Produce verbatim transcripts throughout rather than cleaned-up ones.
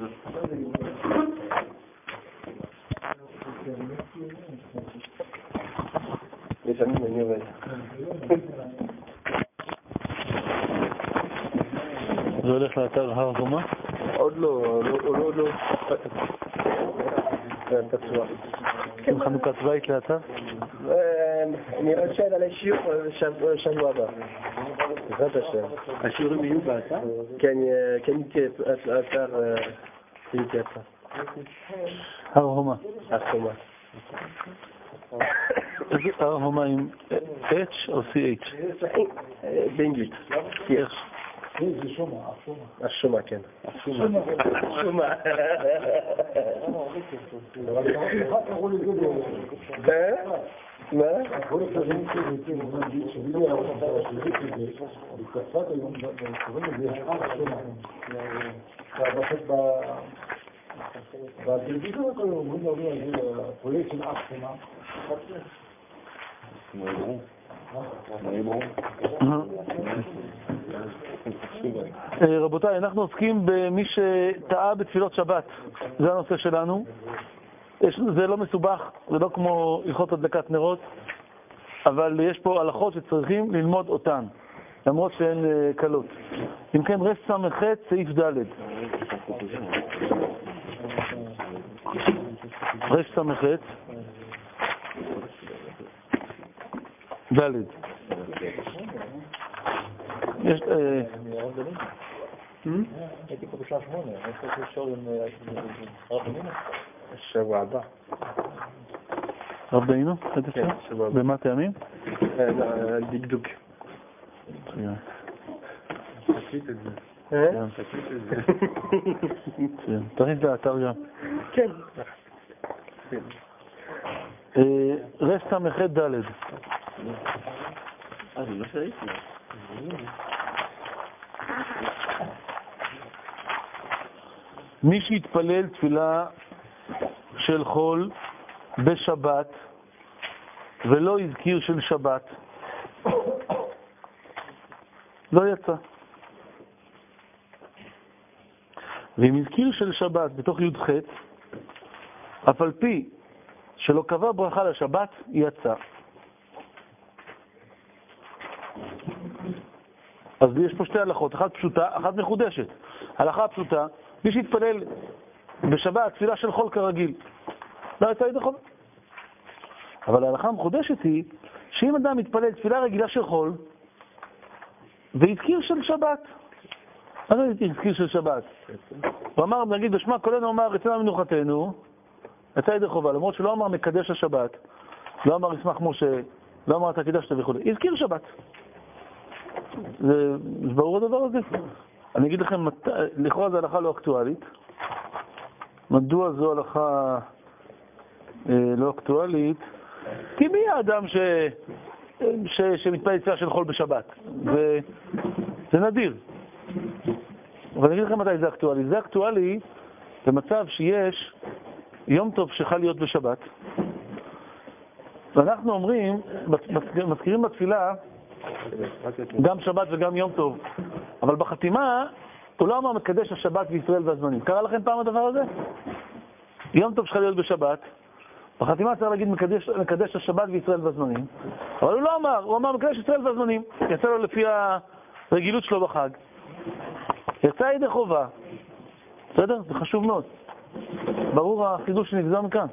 לפעמים אני עובד. זה הולך לאתר הר חומה? עוד לא, לא, לא, לא. זה פצוע. עם חנוכת בית לאתר? נראה שאלה לשיעור שבוע הבא. בעזרת השם. השיעורים יהיו באתר? כן, קניתי אתר, קניתי אתר. הר חומה. הר חומה. הר חומה עם H או סי אייץ'? באנגלית. איך? זה שומע, השומע. השומע, כן. השומע. השומע. מה? כל הפרזים שזה נגיד שבילי הרב בקצת היום, קוראים לזה הר שומע. בטלוויזיה כל אומרים להורים על זה פרויקט של אח שומע. רבותיי, אנחנו עוסקים במי שטעה בתפילות שבת. זה הנושא שלנו. זה לא מסובך, זה לא כמו הלכות הדלקת נרות, אבל יש פה הלכות שצריכים ללמוד אותן, למרות שהן קלות. אם כן, רש ס"ח סעיף ד'. רש ס"ח ד'. יש... הייתי פה בשעה שמונה, אני חושב לשאול עם הרב דנינו? שבוע הבא. רב דנינו? כן, שבוע הבא. במה טעמים? דקדוק. תקליט את זה. אה? תקליט את זה. תריץ לאתר גם. כן. רש ס"ח ד'. אה, זה לא שהייתי. מי שהתפלל תפילה של חול בשבת ולא הזכיר של שבת לא יצא. ואם הזכיר של שבת בתוך י"ח, אף על פי שלא קבע ברכה לשבת, יצא. אז יש פה שתי הלכות, אחת פשוטה, אחת מחודשת. הלכה פשוטה, מי שהתפלל בשבת תפילה של חול כרגיל, לא יצא ידי חובה. אבל ההלכה המחודשת היא שאם אדם מתפלל תפילה רגילה של חול והזכיר של שבת, מה זה הזכיר של שבת? הוא אמר, נגיד בשמה כולנו אמר אצלנו מנוחתנו, יצא ידי חובה, למרות שלא אמר מקדש השבת, לא אמר ישמח משה, לא אמר אתה קידשת וכו', הזכיר שבת. זה ברור הדבר הזה. אני אגיד לכם, לכאורה זו הלכה לא אקטואלית. מדוע זו הלכה אה, לא אקטואלית? כי מי האדם ש... ש... שמתפלל תפילה של חול בשבת? זה, זה נדיר. אבל אני אגיד לכם מתי זה אקטואלי. זה אקטואלי במצב שיש יום טוב שחל להיות בשבת. ואנחנו אומרים, מזכירים בתפילה גם שבת וגם יום טוב, אבל בחתימה הוא לא אמר מקדש השבת וישראל והזמנים. קרה לכם פעם הדבר הזה? יום טוב שחל להיות בשבת, בחתימה צריך להגיד מקדש, מקדש השבת וישראל והזמנים, אבל הוא לא אמר, הוא אמר מקדש ישראל והזמנים, יצא לו לפי הרגילות שלו בחג, יצא ידי חובה. בסדר? זה חשוב מאוד, ברור החידוש שנגזר מכאן.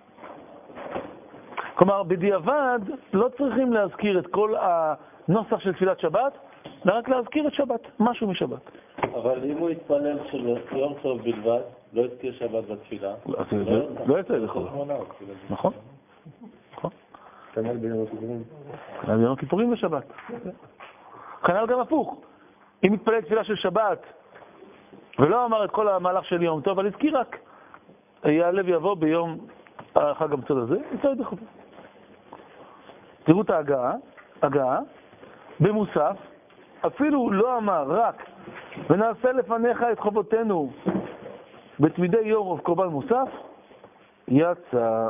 כלומר, בדיעבד לא צריכים להזכיר את כל הנוסח של תפילת שבת, אלא רק להזכיר את שבת, משהו משבת. אבל אם הוא יתפלל של יום טוב בלבד, לא יזכיר שבת בתפילה, לא יצא ידי חובה. נכון? נכון. כנ"ל ביום הכיפורים. כנ"ל ביום הכיפורים בשבת. כנ"ל גם הפוך. אם יתפלל תפילה של שבת, ולא אמר את כל המהלך של יום טוב, אבל הזכיר רק, יעלה ויבוא ביום החג המצוד הזה, יצא ידי חובה. תראו את ההגעה, הגעה, במוסף, אפילו לא אמר רק, ונעשה לפניך את חובותינו בתמידי יום ובקורבן מוסף, יצא.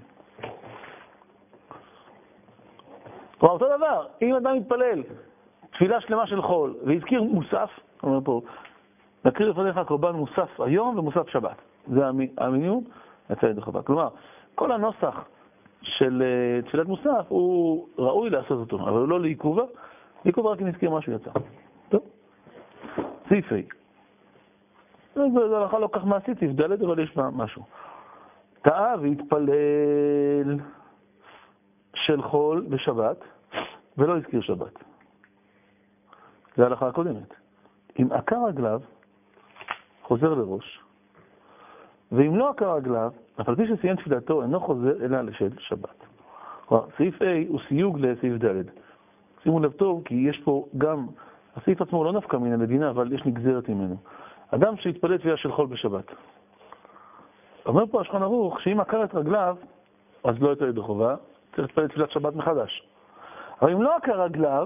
כלומר, אותו דבר, אם אדם מתפלל תפילה שלמה של חול, והזכיר מוסף, אומר פה, נקריב לפניך קורבן מוסף היום ומוסף שבת. זה המינימום, יצא ידי חובה. כלומר, כל הנוסח של תפילת מוסף הוא ראוי לעשות אותו, אבל הוא לא לעיכובה, לעיכובה רק אם נזכיר משהו יצא. טוב? סעיף ה'. זה הלכה לא כך מעשית, סעיף ד', אבל יש בה משהו. טעה והתפלל של חול בשבת, ולא הזכיר שבת. זה ההלכה הקודמת. אם עקר רגליו, חוזר לראש, ואם לא עקר רגליו, אף על פי שסיים תפילתו, אינו חוזר אלא לשל שבת. כלומר, סעיף A הוא סיוג לסעיף ד'. שימו לב טוב, כי יש פה גם, הסעיף עצמו לא נפקא מן המדינה, אבל יש נגזרת ממנו. אדם שהתפלל תפילה של חול בשבת. אומר פה השולחן ערוך, שאם עקר את רגליו, אז לא יצא ידי חובה, צריך להתפלל תפילת שבת מחדש. אבל אם לא עקר רגליו,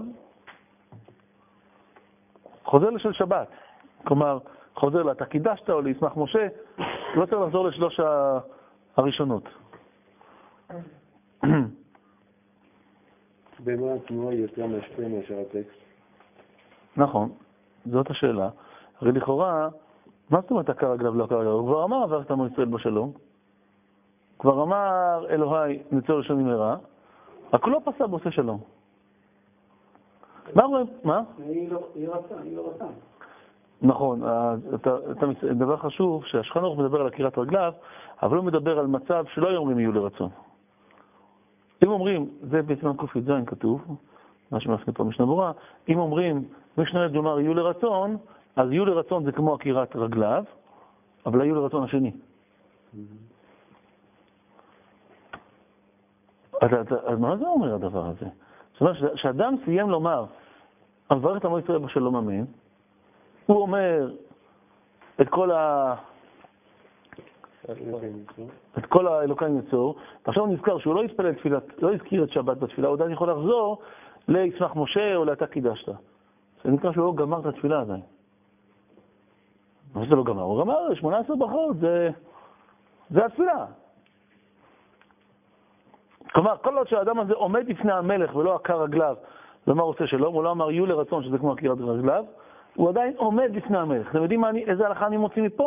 חוזר לשל שבת. כלומר, חוזר לה, אתה קידשת או לישמח משה, לא צריך לחזור לשלוש הראשונות. במה התנועה יותר משפיע מאשר הטקסט? נכון, זאת השאלה. הרי לכאורה, מה זאת אומרת עקר רגליו לא עקר רגליו? הוא כבר אמר עברת עמו ישראל בשלום. כבר אמר אלוהי נצור לשון במהרה, רק הוא לא פסע בעושה שלום. מה רואים? מה? היא לא רצה, היא לא רצה. נכון, דבר חשוב שהשולחן ערוך מדבר על עקירת רגליו, אבל הוא מדבר על מצב שלא אומרים יהיו לרצון. אם אומרים, זה בסימן ק"ז כתוב, מה שמפנה פה משנה ברורה, אם אומרים, משנה לומר יהיו לרצון, אז יהיו לרצון זה כמו עקירת רגליו, אבל יהיו לרצון השני. אז מה זה אומר הדבר הזה? זאת אומרת, שאדם סיים לומר, המברך את עמו ישראל בשלום אמן, הוא אומר את כל ה... את כל האלוקי יצור, ועכשיו הוא נזכר שהוא לא יתפלל תפילת, לא יזכיר את שבת בתפילה, הוא עדיין יכול לחזור לישמח משה או לאתה קידשת. זה נקרא שהוא לא גמר את התפילה עדיין. מה זה לא גמר? הוא גמר שמונה עשרה ברכות, זה, זה התפילה. כלומר, כל עוד שהאדם הזה עומד לפני המלך ולא עקר רגליו, למה רוצה שלום, הוא לא אמר יהיו לרצון שזה כמו עקירת רגליו, הוא עדיין עומד לפני המלך. אתם יודעים מה אני, איזה הלכה אני מוציא מפה?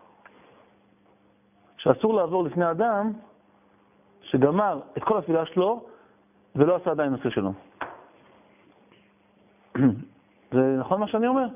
שאסור לעבור לפני אדם שגמר את כל התפילה שלו ולא עשה עדיין נושא שלו. זה נכון מה שאני אומר?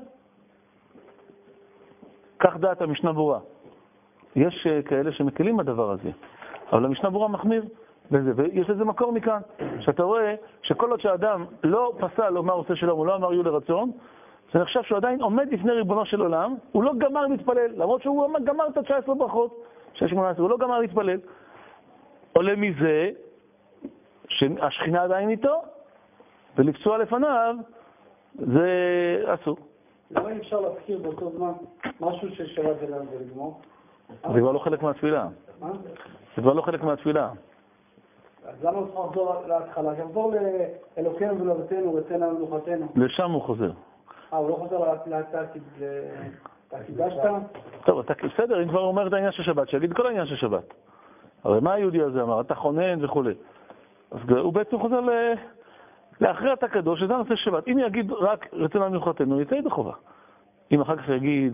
כך דעת המשנה ברורה. יש כאלה שמקלים בדבר הזה, אבל המשנה ברורה מחמיר בזה, ויש לזה מקור מכאן, שאתה רואה שכל עוד שהאדם לא פסל לומר עושה שלום, הוא לא אמר יהיו לרצון, זה נחשב שהוא עדיין עומד לפני ריבונו של עולם, הוא לא גמר להתפלל, למרות שהוא גמר את ה-תשע עשרה ברכות, שש שמונה עשרה, הוא לא גמר להתפלל. עולה מזה שהשכינה עדיין איתו, ולפצוע לפניו, זה אסור. למה אי אפשר להזכיר באותו זמן משהו של שבת ולגמור? זה כבר לא חלק מהתפילה. מה? זה כבר לא חלק מהתפילה. אז למה הוא צריך לחזור להתחלה? שיחזור לאלוקינו ולאבותינו, רצנו ומנוחתנו. לשם הוא חוזר. אה, הוא לא חוזר להקידשת? טוב, אתה בסדר, אם כבר אומר את העניין של שבת, שיגיד כל העניין של שבת. הרי מה היהודי הזה אמר? אתה חונן וכו'. אז הוא בעצם חוזר לאחרת הקדוש, שזה הנושא של שבת. אם יגיד רק רצנו ומנוחתנו, יצא ידי חובה. אם אחר כך יגיד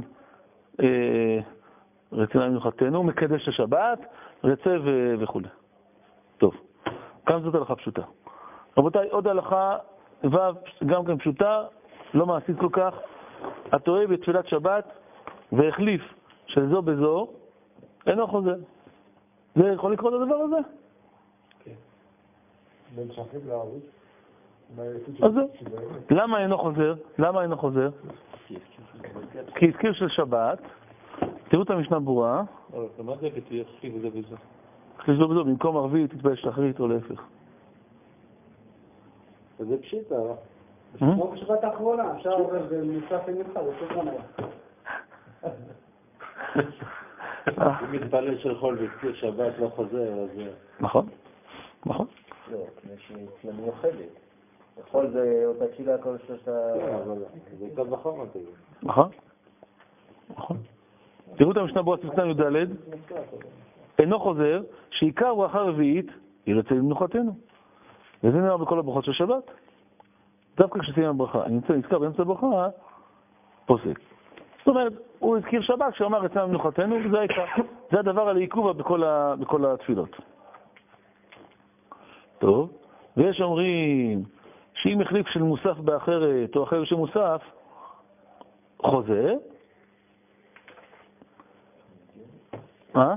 רצנו ומנוחתנו, מקדש לשבת, רצה וכו'. טוב, כאן זאת הלכה פשוטה. רבותיי, עוד הלכה ו' גם כן פשוטה, לא מעשית כל כך. התוהה בתפילת שבת והחליף של זו בזו, אינו חוזר. זה יכול לקרות הדבר הזה? כן. בין שחית לערבית? אז זה. למה אינו חוזר? למה אינו חוזר? כי הזכיר של שבת, תראו את המשנה ברורה. מה זה ביטוי יחליף זה בזו? החליף זו בזו, במקום ערבית תתפלל שחרית או להפך. זה פשיטה. כמו בשבת האחרונה, אפשר עובר במוסף עם אחד, אותו זמן היה. אם מתפלל של חול והזכיר שבת לא חוזר, אז... נכון, נכון. לא, יש מצווה מיוחדת. חול זה אותה תפילה כל שלושה... זה קצת בחור, אתה יודע. נכון, נכון. תראו את המשנה ברורה ספקן י"ד, אינו חוזר, שעיקר ברכה רביעית ירצה למנוחתנו. וזה נראה בכל הברכות של שבת. דווקא כשסיים הברכה, אני נזכר באמצע הברכה, פוסק. זאת אומרת, הוא הזכיר שבת כשאמר אצלנו מנוחתנו, וזה העיקר. זה הדבר על העיכובה בכל, ה... בכל התפילות. טוב, ויש אומרים שאם החליף של מוסף באחרת, או אחר של מוסף, חוזר. מה?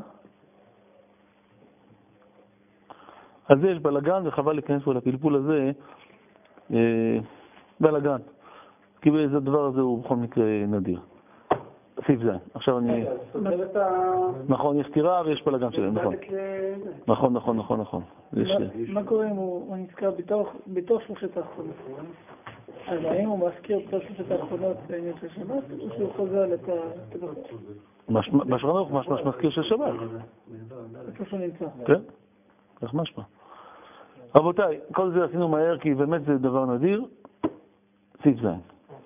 אז יש בלגן, וחבל להיכנס פה לפלפול הזה, אה, בלגן. כי באיזה דבר הזה הוא בכל מקרה נדיר. סעיף זה. עכשיו אני... נכון, יש סתירה ויש בלגן שלהם, נכון. נכון, נכון, נכון, נכון. מה קורה אם הוא נזכר בתוך שלושת האחרונות? אז האם הוא מזכיר בתוך שלושת האחרונות בעניין של שבת, או שהוא חוזר לתוך? בשרנוך, משמע מזכיר של שבת. איפה שהוא נמצא. כן, כך משמע. רבותיי, כל זה עשינו מהר כי באמת זה דבר נדיר. סעיף זין.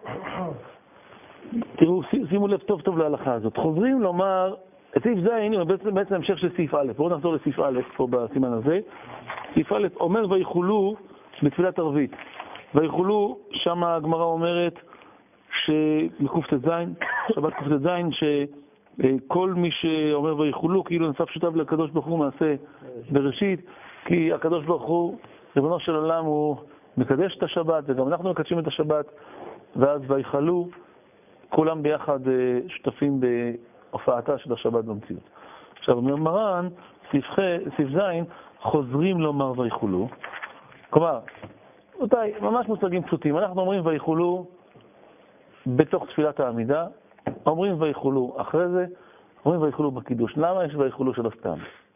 תראו, שימו לב טוב טוב להלכה הזאת. חוזרים לומר, סעיף זין הוא בעצם, בעצם המשך של סעיף א'. בואו נחזור לסעיף א' פה בסימן הזה. סעיף א' אומר ויחולו בתפילת ערבית. ויחולו, שם הגמרא אומרת שמקופת זין, שבת קופת זין, שכל מי שאומר ויחולו כאילו נוסף שותף לקדוש ברוך הוא מעשה בראשית, כי הקדוש ברוך הוא, ריבונו של עולם, הוא מקדש את השבת, וגם אנחנו מקדשים את השבת, ואז ויחלו, כולם ביחד שותפים בהופעתה של השבת במציאות. עכשיו, אומר מרן, סעיף זין, חוזרים לומר ויחולו. כלומר, אותי, ממש מושגים פשוטים. אנחנו אומרים ויחולו בתוך תפילת העמידה, אומרים ויחולו אחרי זה, אומרים ויחולו בקידוש. למה יש ויחולו של הסתם?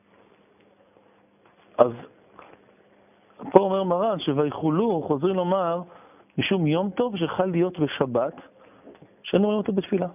אז פה אומר מרן שויחולו חוזרים לומר משום יום טוב שחל להיות בשבת, שאין אומרים אותו בתפילה.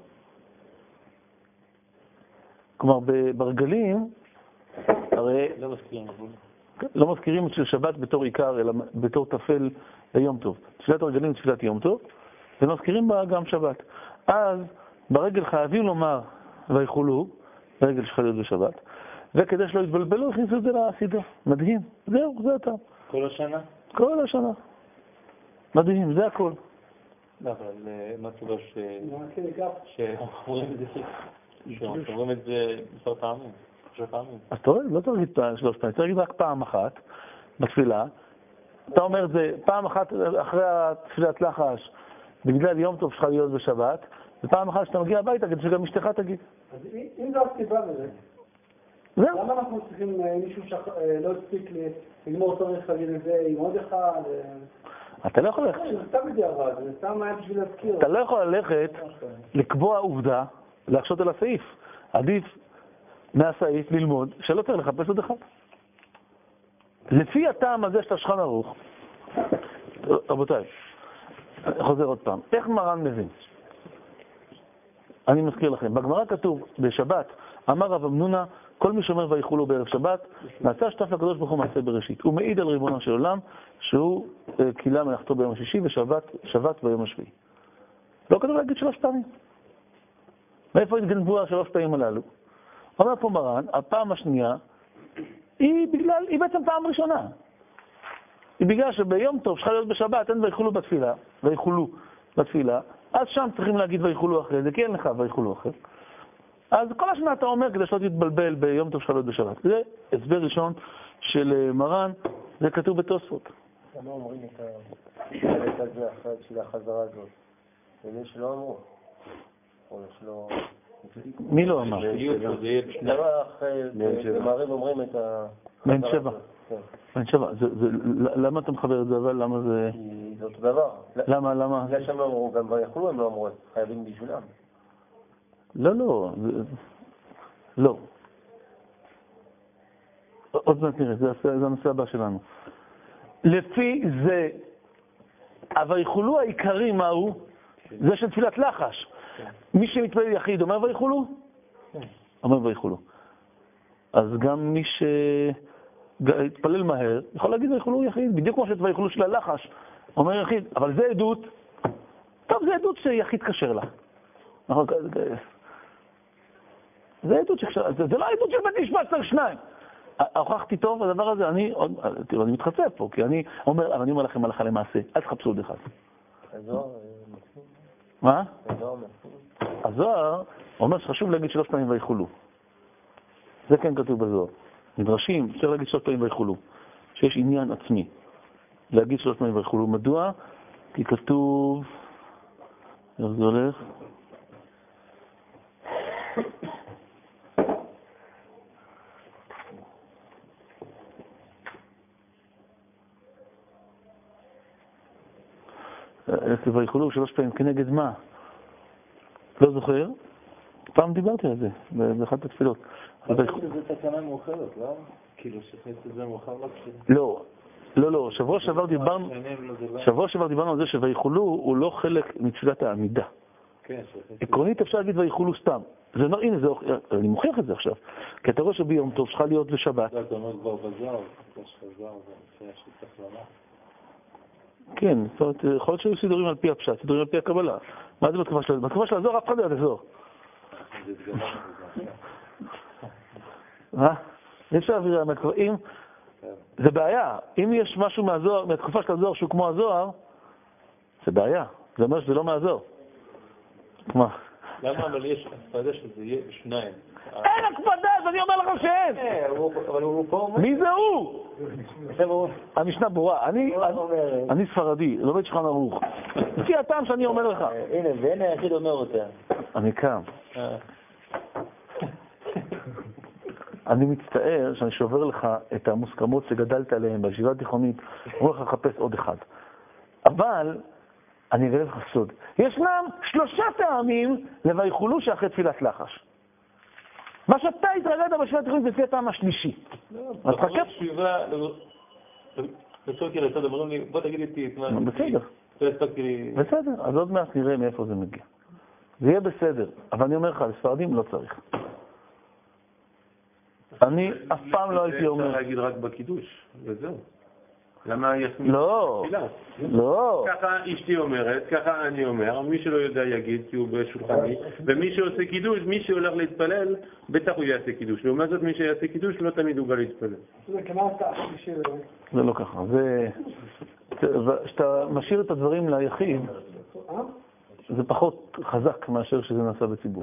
כלומר, ברגלים, הרי לא מזכירים. לא מזכירים את שבת בתור עיקר, אלא בתור תפל ליום טוב. תפילת הרגלים תפילת יום טוב, ומזכירים בה גם שבת. אז ברגל חייבים לומר ויחולו, ברגל שחל להיות בשבת, וכדי שלא יתבלבלו, הכניסו את זה לסידור. מדהים. זהו, זה אתה. כל השנה? כל השנה. מדהים, זה הכל. לא, אבל מה סיבה ש... שאומרים את זה שאומרים את זה מספר פעמים, שלוש פעמים. אז אתה רואה, לא צריך להגיד שלוש פעמים, צריך להגיד רק פעם אחת בתפילה. אתה אומר את זה פעם אחת אחרי התפילת לחש, בגלל יום טוב שלך להיות בשבת, ופעם אחת שאתה מגיע הביתה, כדי שגם אשתך תגיד. אז אם זו הסיבה לזה, למה אנחנו צריכים מישהו שלא הספיק לגמור צורך להגיד את זה עם עוד אחד? אתה לא יכול ללכת. זה סתם בדיעבד, זה סתם היה בשביל להזכיר. אתה לא יכול ללכת לקבוע עובדה, להקשות על הסעיף. עדיף מהסעיף ללמוד שלא צריך לחפש עוד אחד. לפי הטעם הזה שאתה שולחן ערוך, רבותיי, חוזר עוד פעם, איך מרן מבין? אני מזכיר לכם, בגמרא כתוב בשבת, אמר רב אמנונה, כל מי שאומר ויחולו בערב שבת, נעשה שותף לקדוש ברוך הוא מעשה בראשית. הוא מעיד על ריבונו של עולם שהוא קילה מלאכתו ביום השישי ושבת שבת ביום השביעי. לא כתוב להגיד שלוש פעמים. מאיפה התגנבו השלוש פעמים הללו? אומר פה מרן, הפעם השנייה היא בגלל, היא בעצם פעם ראשונה. היא בגלל שביום טוב שחל להיות בשבת, אין ויחולו בתפילה, ויחולו בתפילה, אז שם צריכים להגיד ויחולו אחרי זה, כי אין לך ויחולו אחרי. אז כל השנה אתה אומר כדי שלא תתבלבל ביום טוב שחל להיות בשבת. זה הסבר ראשון של מרן, זה כתוב בתוספות. למה אומרים את זה אחרי של החזרה הזאת? זה שלא אמרו. או שלא... מי לא אמר? למה אחרי במערב אומרים את ה... בן שבע. בן שבע. למה אתה מחבר את זה, אבל למה זה... כי זה אותו דבר. למה, למה? בגלל שהם לא אמרו, גם ביכולו הם לא אמרו, חייבים בשבילם. לא, לא. לא. עוד מעט נראה, זה הנושא הבא שלנו. לפי זה, הויחולו העיקרי מהו? זה של תפילת לחש. מי שמתפלל יחיד אומר ויחולו? אומר ויחולו. אז גם מי שהתפלל מהר יכול להגיד ויחולו יחיד, בדיוק כמו שאת ויחולו של הלחש אומר יחיד, אבל זה עדות, טוב, זה עדות שיחיד קשר לה. זה עדות שקשר, זה לא עדות של בית משפט, צריך שניים. הוכחתי טוב הדבר הזה, אני, תראו, אני מתחצף פה, כי אני אומר, אני אומר לכם הלכה למעשה, אל תחפשו עוד אחד. הזוהר מפסיד. מה? הזוהר מפסיד. הזוהר אומר שחשוב להגיד שלוש פעמים ויחולו. זה כן כתוב בזוהר. מדרשים, צריך להגיד שלוש פעמים ויחולו. שיש עניין עצמי. להגיד שלוש פעמים ויחולו. מדוע? כי כתוב... איך זה הולך? ויחולו שלוש פעמים כנגד מה? לא זוכר? פעם דיברתי על זה, באחת התפילות. אבל זה תקנה מאוחרת, לא? כאילו שחצי זה מאוחר לא כשזה... לא, לא, לא. שבוע שעבר דיברנו, שבוע שעבר דיברנו על זה שויחולו הוא לא חלק מתפילת העמידה. עקרונית אפשר להגיד ויחולו סתם. זה אומר, הנה, אני מוכיח את זה עכשיו. כי אתה רואה שביום טוב שלך להיות בשבת. אתה אומר כבר בזר, יש חזר, זה שצריך למה. כן, זאת אומרת, יכול להיות שהיו סידורים על פי הפשט, סידורים על פי הקבלה. מה זה בתקופה של... בתקופה של הזוהר, אף אחד לא יודע הזוהר. מה? אי אפשר להעביר מהקבעים. זה בעיה. אם יש משהו מהזוהר, מהתקופה של הזוהר שהוא כמו הזוהר, זה בעיה. זה אומר שזה לא מהזוהר. מה? למה? אבל יש הקפדה שזה יהיה בשניים. אין הקפדה, אז אני אומר לך שאין. אבל הוא פה אומר... מי זה הוא? המשנה ברורה. אני ספרדי, לא בית שולחן ערוך. לפי הטעם שאני אומר לך. הנה, והנה היחיד אומר אותה. אני קם. אני מצטער שאני שובר לך את המוסכמות שגדלת עליהן בישיבה התיכונית, אומר לך לחפש עוד אחד. אבל אני אגלה לך סוד. ישנם שלושה טעמים לויחולו שאחרי תפילת לחש. מה שאתה התרגלת בישיבה התיכונית זה לפי הטעם השלישי. אז חכה... בישיבה, לצורתי לצד, אמרים לי, בוא תגיד איתי את מה... בסדר. לא הספקתי לי... בסדר, אז עוד מעט נראה מאיפה זה מגיע. זה יהיה בסדר, אבל אני אומר לך, לספרדים לא צריך. אני אף פעם לא הייתי אומר... אפשר להגיד רק בקידוש, וזהו. למה יסמין? לא, לא. ככה אשתי אומרת, ככה אני אומר, מי שלא יודע יגיד כי הוא בשולחני, ומי שעושה קידוש, מי שהולך להתפלל, בטח הוא יעשה קידוש. לעומת זאת, מי שיעשה קידוש לא תמיד הוא בא להתפלל. זה לא ככה, זה... כשאתה משאיר את הדברים ליחיד, זה פחות חזק מאשר שזה נעשה בציבור.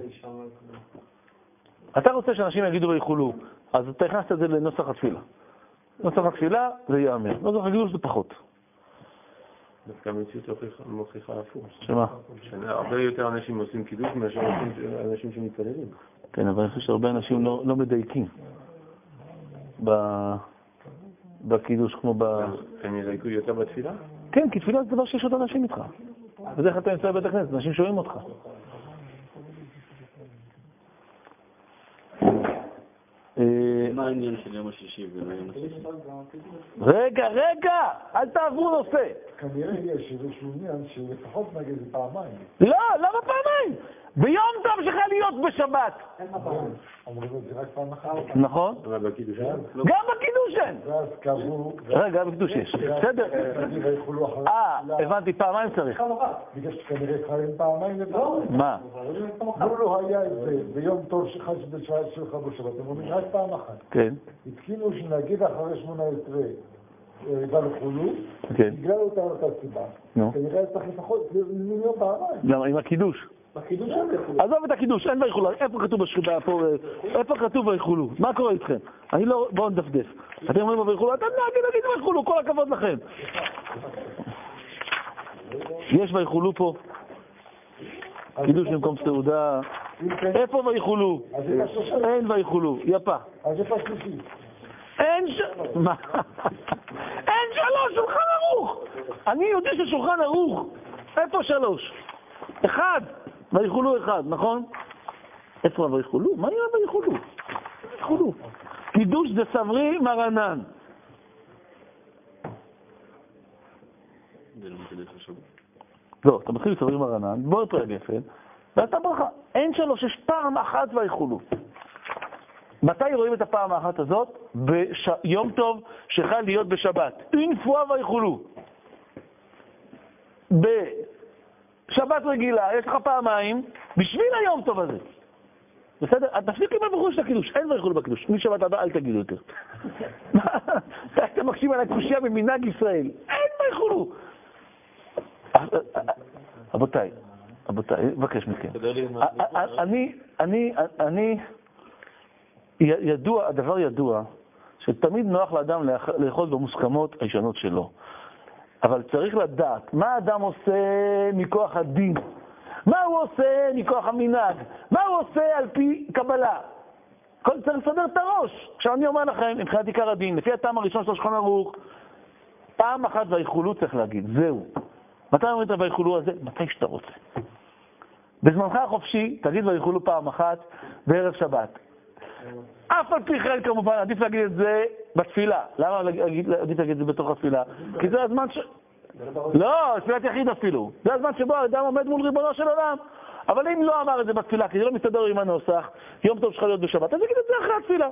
אתה רוצה שאנשים יגידו ויחולו, אז אתה הכנסת את זה לנוסח התפילה. נוסח התפילה זה יאמר, נוסח הגידוש זה פחות. דווקא המציאות מוכיחה הפוך. שמה? הרבה יותר אנשים עושים קידוש מאשר אנשים שמתפללים. כן, אבל אני חושב שהרבה אנשים לא, לא מדייקים בקידוש כמו ב... הם ידייקו יותר בתפילה? כן, כי תפילה זה דבר שיש עוד אנשים איתך. וזה איך אתה נמצא בבית הכנסת, אנשים שומעים אותך. מה העניין של יום השישי ולא יום השישי? רגע, רגע! אל תעברו נושא! כנראה יש איזשהו עניין שלפחות נגיד זה פעמיים. לא, למה פעמיים? ביום טוב שלך להיות בשבת. אומרים את זה רק פעם אחת. נכון? אבל בקידוש? גם בקידוש אין! ואז קבעו... רגע, גם בקידוש יש. בסדר. אה, הבנתי, פעמיים צריך. בגלל שכנראה חיים פעמיים לפעמים. מה? לא, לא היה את זה ביום טוב שלך שלך בשבת. הם אומרים רק פעם אחת. כן. התקינו שנגיד אחרי שמונה עשרה ולחולו, בגלל אותה אותה סיבה. כנראה צריך לפחות מיליון פעמיים. למה? עם הקידוש? בקידוש אין ויחולו. עזוב את הקידוש, אין ויחולו. איפה כתוב בשחיבה פה? איפה כתוב ויחולו? מה קורה איתכם? אני לא... בואו נדפדף. אתם אומרים ויחולו, אתם נגיד נגיד ויחולו, כל הכבוד לכם. יש ויחולו פה? קידוש במקום סעודה. איפה ויחולו? אין ויחולו. יפה. אז איפה שלישי? אין ש... מה? אין שלוש, שולחן ערוך! אני יודע ששולחן ערוך. איפה שלוש? אחד. ויחולו אחד, נכון? איפה ויחולו? מה יהיה ויחולו? ויחולו. קידוש זה סברי מרנן. זה לא מקדש לשבת. לא, אתה מתחיל לסברי מרנן, בוא יותר גפן, ואתה ברכה. אין שלוש, יש פעם אחת ויחולו. מתי רואים את הפעם האחת הזאת? ביום טוב שחל להיות בשבת. אין פואה ויחולו. בשבת רגילה, יש לך פעמיים, בשביל היום טוב הזה. בסדר? תפסיק עם הביחול של הקידוש, אין ויחולו בקידוש. משבת הבא אל תגידו יותר. אתם מקשים על הקושיה במנהג ישראל. אין ויחולו. רבותיי, רבותיי, מבקש מכם. אני, אני, אני, ידוע, הדבר ידוע, שתמיד נוח לאדם לאחוז במוסכמות הישנות שלו. אבל צריך לדעת, מה האדם עושה מכוח הדין? מה הוא עושה מכוח המנהג? מה הוא עושה על פי קבלה? כל צריך לסדר את הראש. עכשיו אני אומר לכם, מבחינת עיקר הדין, לפי הטעם הראשון של השולחן ערוך, פעם אחת ויחולו צריך להגיד, זהו. מתי אומרים את ויחולו הזה? מתי שאתה רוצה. בזמנך החופשי, תגיד ויחולו פעם אחת בערב שבת. אף על פי כן כמובן, עדיף להגיד את זה בתפילה. למה עדיף להגיד את זה בתוך התפילה? כי זה הזמן ש... לא, תפילת יחיד אפילו. זה הזמן שבו האדם עומד מול ריבונו של עולם. אבל אם לא אמר את זה בתפילה, כי זה לא מסתדר עם הנוסח, יום טוב שלך להיות בשבת, אז יגיד את זה אחרי התפילה.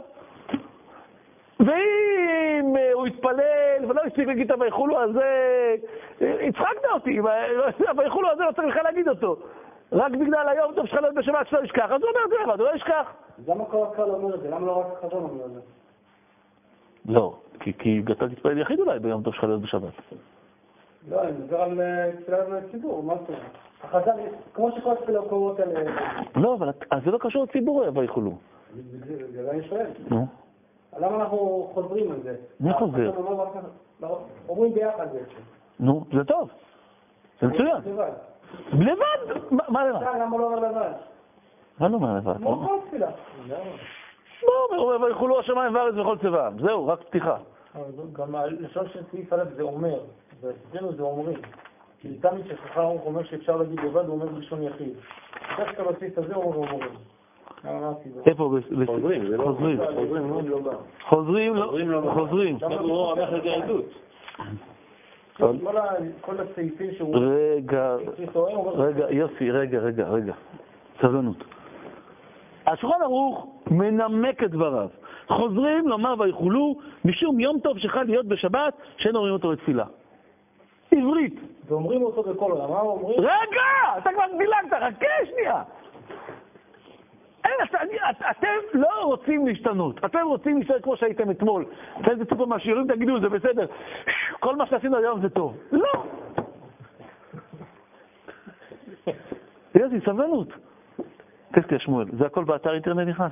ואם הוא יתפלל ולא הספיק להגיד את הויחולו הזה, הצחקת אותי, הויחולו הזה לא צריך להגיד אותו. רק בגלל היום טוב שלך להיות בשבת שלא ישכח, אז הוא אומר את זה לבד, הוא לא ישכח. למה כל הקהל אומר את זה? למה לא רק החזון אומר את זה? לא, כי אתה תתפלל יחיד אולי ביום טוב שלך להיות בשבת. לא, אני מדבר על תפילת הציבור, מה זה? החזון, כמו שכל התפילה קורות על... לא, אבל זה לא קשור לציבור, ויחולו. זה אני שואל. נו. למה אנחנו חוזרים על זה? מי חוזר? אומרים ביחד בעצם. נו, זה טוב. זה מצוין. לבד. לבד? מה לבד? למה לא אומר לבד? מה לא אומר לבד? לא כל תפילה. לא, אומר, ויחולו השמיים וארץ וכל צבאם. זהו, רק פתיחה. גם הלשון של סעיף א' זה אומר, ואצלנו זה אומרים. כי תמיד ששולחן ערוך אומר שאפשר להגיד לבד, הוא אומר בלשון יחיד. דווקא בסעיף הזה הוא אומר אומרים. איפה? חוזרים, זה לא חוזרים. חוזרים, חוזרים, חוזרים. עכשיו הוא אומר שזה עדות. כל הסעיפים שהוא... רגע, רגע, יוסי, רגע, רגע, רגע. סבלנות. השולחן ערוך מנמק את דבריו. חוזרים לומר ויחולו משום יום טוב שחל להיות בשבת שאין אומרים אותו לתפילה. עברית. ואומרים אותו בכל עולם. מה אומרים? רגע! אתה כבר דילגת, חכה שנייה. אתם לא רוצים להשתנות. אתם רוצים להשתנות כמו שהייתם אתמול. אתם תצאו מהשיעורים, תגידו, זה בסדר. כל מה שעשינו היום זה טוב. לא! יוסי, סבלנות. תסתכל שמואל, זה הכל באתר אינטרנט נכנס.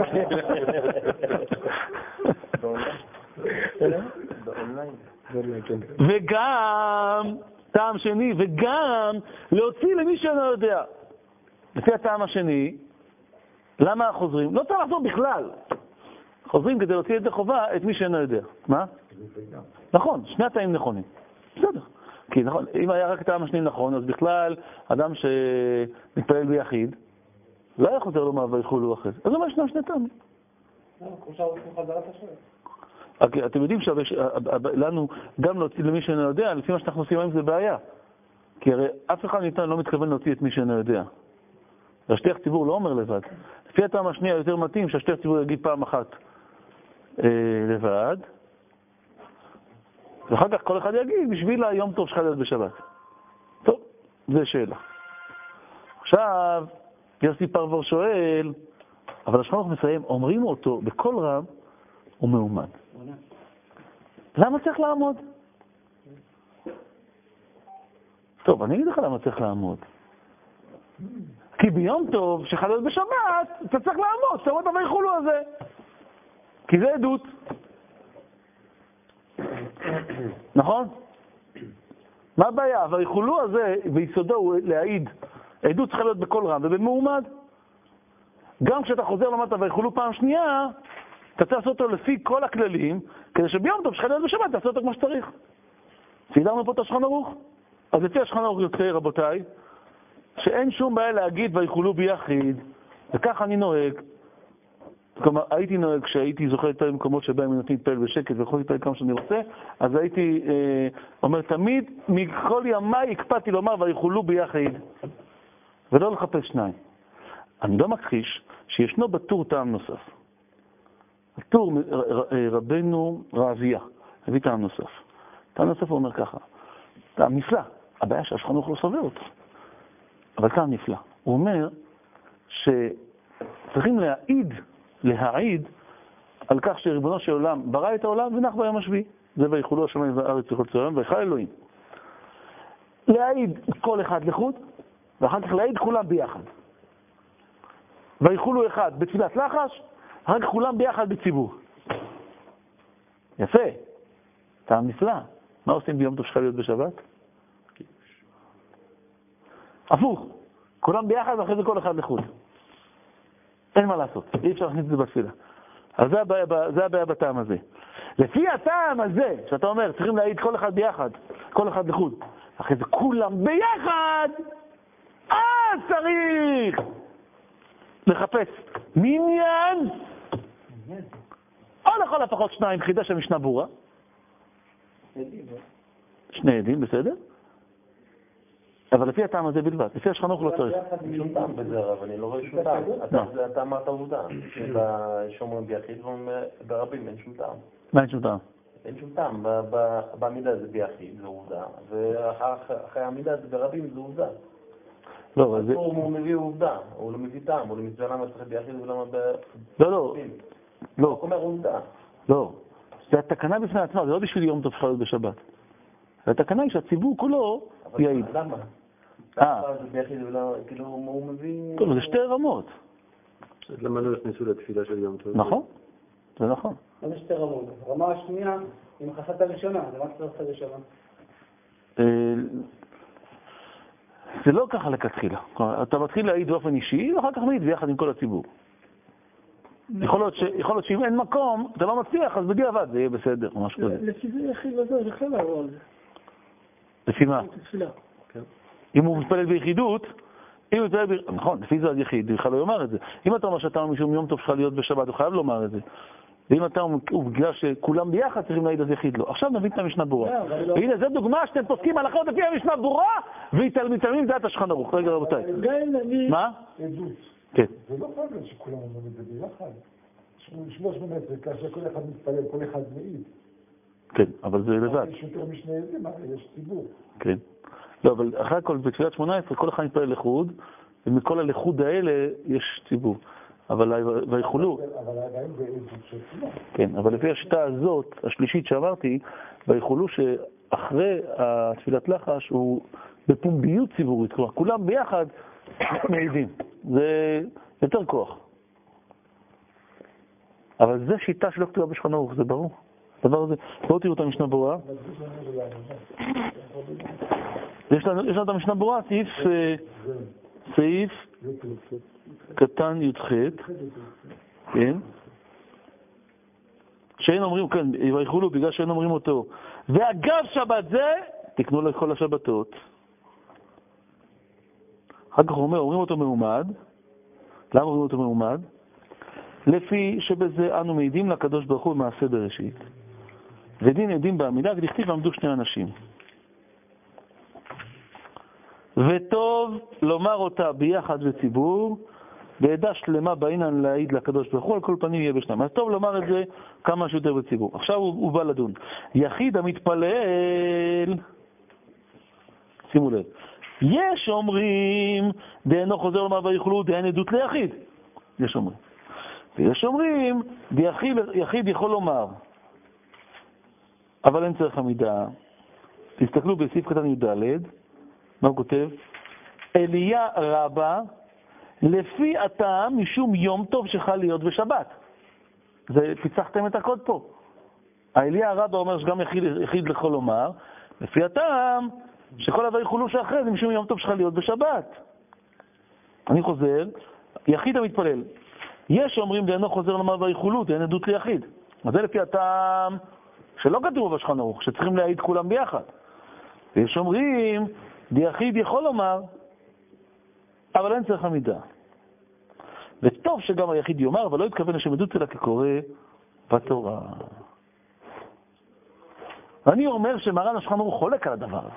וגם, טעם שני, וגם להוציא למי שאינו יודע. לפי הטעם השני, למה חוזרים? לא צריך לחזור בכלל. חוזרים כדי להוציא את זה חובה את מי שאינו יודע. מה? נכון, שני הטעמים נכונים. בסדר. כי נכון, אם היה רק הטעם השני נכון, אז בכלל אדם שמתפלל ביחיד, לא היה חוזר לומר ויחולו אחרי זה. אז אומר שני שני טעמים. אתם יודעים שלנו, גם להוציא למי שאינו יודע, לפי מה שאנחנו עושים היום זה בעיה. כי הרי אף אחד מאיתנו לא מתכוון להוציא את מי שאינו יודע. והשליח ציבור לא אומר לבד. לפי הטעם השני היותר מתאים שהשליח ציבור יגיד פעם אחת לבד, ואחר כך כל אחד יגיד בשביל היום טוב שלך להיות בשבת. טוב, זו שאלה. עכשיו, יוסי פרבור שואל, אבל השולחן ערוך מסיים, אומרים אותו בכל רם, הוא מאומן. למה צריך לעמוד? טוב, אני אגיד לך למה צריך לעמוד. כי ביום טוב שחל להיות בשבת, אתה צריך לעמוד, שאתה אומר את הויחולו הזה. כי זה עדות. נכון? מה הבעיה? הויחולו הזה ביסודו הוא להעיד. העדות צריכה להיות בכל רם ובמעומד. גם כשאתה חוזר לומר את הויחולו פעם שנייה, אתה צריך לעשות אותו לפי כל הכללים, כדי שביום טוב שחל להיות בשבת, אתה עושה אותו כמו שצריך. סידרנו פה את השולחן ערוך? אז לפי השולחן ערוך יוצא, רבותיי, שאין שום בעיה להגיד ויחולו ביחיד, וכך אני נוהג. כלומר, הייתי נוהג כשהייתי זוכר את המקומות שבהם אני נותן להתפלל בשקט ויכול להתפלל כמה שאני רוצה, אז הייתי אה, אומר תמיד, מכל ימיי הקפדתי לומר ויחולו ביחיד, ולא לחפש שניים. אני לא מכחיש שישנו בטור טעם נוסף. בטור רבנו רעביה, הביא טעם נוסף. טעם נוסף הוא אומר ככה, טעם נפלא, הבעיה שהשולחן ערוך לא סובר אותו. אבל טעם נפלא. הוא אומר שצריכים להעיד, להעיד על כך שריבונו של עולם ברא את העולם ונח ביום השביעי. זה ויחולו השמיים והארץ וכל צבאם ויחל אלוהים. להעיד כל אחד לחוד, ואחר כך להעיד כולם ביחד. ויכולו אחד בתפילת לחש, אחר כך כולם ביחד בציבור. יפה. טעם נפלא. מה עושים ביום טוב שחל להיות בשבת? הפוך. כולם ביחד ואחרי זה כל אחד לחוד. אין מה לעשות. אי אפשר להכניס את זה בתפילה. אז זה הבעיה, זה הבעיה בטעם הזה. לפי הטעם הזה, שאתה אומר, צריכים להעיד כל אחד ביחד, כל אחד לחוד. אחרי זה כולם ביחד, אז צריך לחפש מניין, או לכל הפחות שניים, חידש המשנה ברורה. שני עדים, בסדר? אבל לפי הטעם הזה בלבד, לפי השולחן ערוך לא צריך. אין שום טעם בזה, אבל אני לא רואה שום טעם. אתה אמרת עובדה, שאומרים ביחיד וברבים אין שום טעם. מה אין שום טעם? אין שום טעם, בעמידה זה ביחיד, זה עובדה, ואחרי העמידה זה ברבים, זה עובדה. לא, אבל זה... הוא מביא עובדה, הוא לא מביא טעם, הוא לא מביא למה צריך ביחיד ולמה ב... לא, לא. לא. הוא אומר עובדה. לא. זה התקנה בפני עצמה, זה לא בשביל יום טוב שחל להיות בשבת. התקנה היא שהציבור כולו יעיד. אבל למה? אה. זה ביחיד ולמה, כאילו, הוא מביא... טוב, זה שתי רמות. למה לא הכניסו לתפילה של יום טוב? נכון, זה נכון. מה זה שתי רמות? הרמה השנייה היא מחסת הראשונה, זה מה צריך את הראשונה? זה לא ככה לכתחילה. אתה מתחיל להעיד באופן אישי, ואחר כך מעיד ביחד עם כל הציבור. יכול להיות שאם אין מקום, אתה לא מצליח, אז בדיעבד זה יהיה בסדר, ממש כזה. לפי זה יחיד וזה, זה בכלל לעבור על זה. לפי מה? תפילה. אם הוא מתפלל ביחידות, אם הוא מתפלל ביחידות, נכון, לפי זה יחיד, הוא בכלל לא יאמר את זה. אם אתה אומר שאתה אומר משום יום טוב שלך להיות בשבת, הוא חייב לומר את זה. ואם אתה אומר, בגלל שכולם ביחד צריכים להעיד, אז יחיד לא. עכשיו נבין את המשנה ברורה. והנה, זו דוגמה שאתם פוסקים הלכות לפי המשנה ברורה, ומתעלמים דעת השולחן ערוך. רגע, רבותיי. מה? עדות. כן. זה לא חייב שכולם אומרים את זה ביחד. שלוש מאות, כאשר כל אחד מתפלל, כל אחד מעיד. כן, אבל זה לבד. יש יותר משני עדים, יש ציבור. כן. לא, אבל אחרי הכל, בתפילת שמונה עשרה, כל אחד מתפלל לחוד, ומכל הלחוד האלה יש ציבור. אבל ויכולו... אבל עדיין זה עדות של כולם. כן, אבל לפי השיטה הזאת, השלישית שאמרתי, ויכולו שאחרי התפילת לחש הוא בפומביות ציבורית, כלומר, כולם ביחד מעידים. זה יותר כוח. אבל זו שיטה שלא כתובה בשולחן ערוך, זה ברור. הדבר הזה, בואו תראו את המשנה ברורה. יש לנו את המשנה ברורה, סעיף, סעיף קטן י"ח, כן? שאין אומרים, כן, ויכולו בגלל שאין אומרים אותו. ואגב שבת זה, תקנו לכל השבתות. אחר כך הוא אומר, אומרים אותו מעומד. למה אומרים אותו מעומד? לפי שבזה אנו מעידים לקדוש ברוך הוא במעשה בראשית. ודין עדים בעמידה, כדכתיב עמדו שני אנשים. וטוב לומר אותה ביחד בציבור, בעדה שלמה בעינן להעיד לקדוש ברוך הוא, על כל פנים יהיה בשניים. אז טוב לומר את זה כמה שיותר בציבור. עכשיו הוא, הוא בא לדון. יחיד המתפלל, שימו לב, יש אומרים, דאינו חוזר לומר ויכולו, דאין עדות ליחיד. יש אומרים. ויש אומרים, דיחיד, יחיד יכול לומר, אבל אין צריך עמידה. תסתכלו בסעיף קטן י"ד, מה הוא כותב? אליה רבה, לפי הטעם משום יום טוב שחל להיות בשבת. זה, פיצחתם את הקוד פה. האליה רבה אומר שגם יחיד, יחיד יכול לומר, לפי הטעם שכל הוויכולו שאחרי זה משום יום טוב שחל להיות בשבת. אני חוזר, יחיד המתפלל. יש אומרים דאינו חוזר לומר ויכולו, דאין עדות ליחיד. אז זה לפי הטעם שלא כתוב בשולחן ערוך, שצריכים להעיד כולם ביחד. ויש אומרים, דיחיד יכול לומר, אבל אין צריך עמידה. וטוב שגם היחיד יאמר, אבל לא יתכוון לשם עדות אלא כקורא בתורה. ואני אומר שמרן השולחן ערוך חולק על הדבר הזה.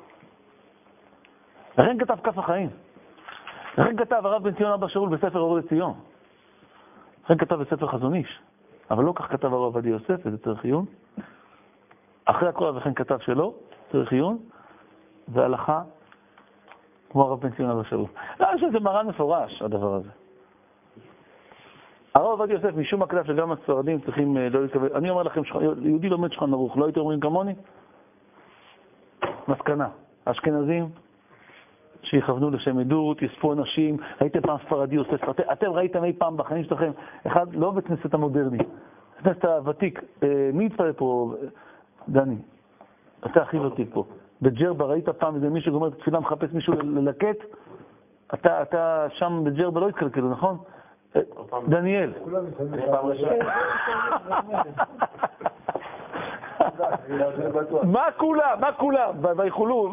לכן כתב כף החיים. לכן כתב הרב בן ציון אבא שאול בספר אור לציון. לכן כתב בספר חזון איש. אבל לא כך כתב הרב עובדיה יוסף, וזה צריך עיון. אחרי הכל וכן כתב שלא, צריך עיון. והלכה כמו הרב בן ציון אבא שאול. לא, שזה מרן מפורש, הדבר הזה. הרב עובדיה יוסף, משום הכתב שגם הספרדים צריכים לא להתכוון. אני אומר לכם, יהודי לומד שולחן ערוך, לא הייתם אומרים כמוני? מסקנה. אשכנזים שיכוונו לשם עדות, יספו אנשים, הייתם פעם ספרדי עושה סרטי, אתם ראיתם אי פעם בחיים שלכם, אחד לא בכנסת המודרני, בכנסת הוותיק, מי יתפלל פה? דני, אתה הכי ותיק פה. בג'רבה ראית פעם איזה מישהו גומר את התפילה, מחפש מישהו ללקט? אתה, אתה שם בג'רבה לא התקלקלו, נכון? דניאל. מה כולם? מה כולם? ויכולו...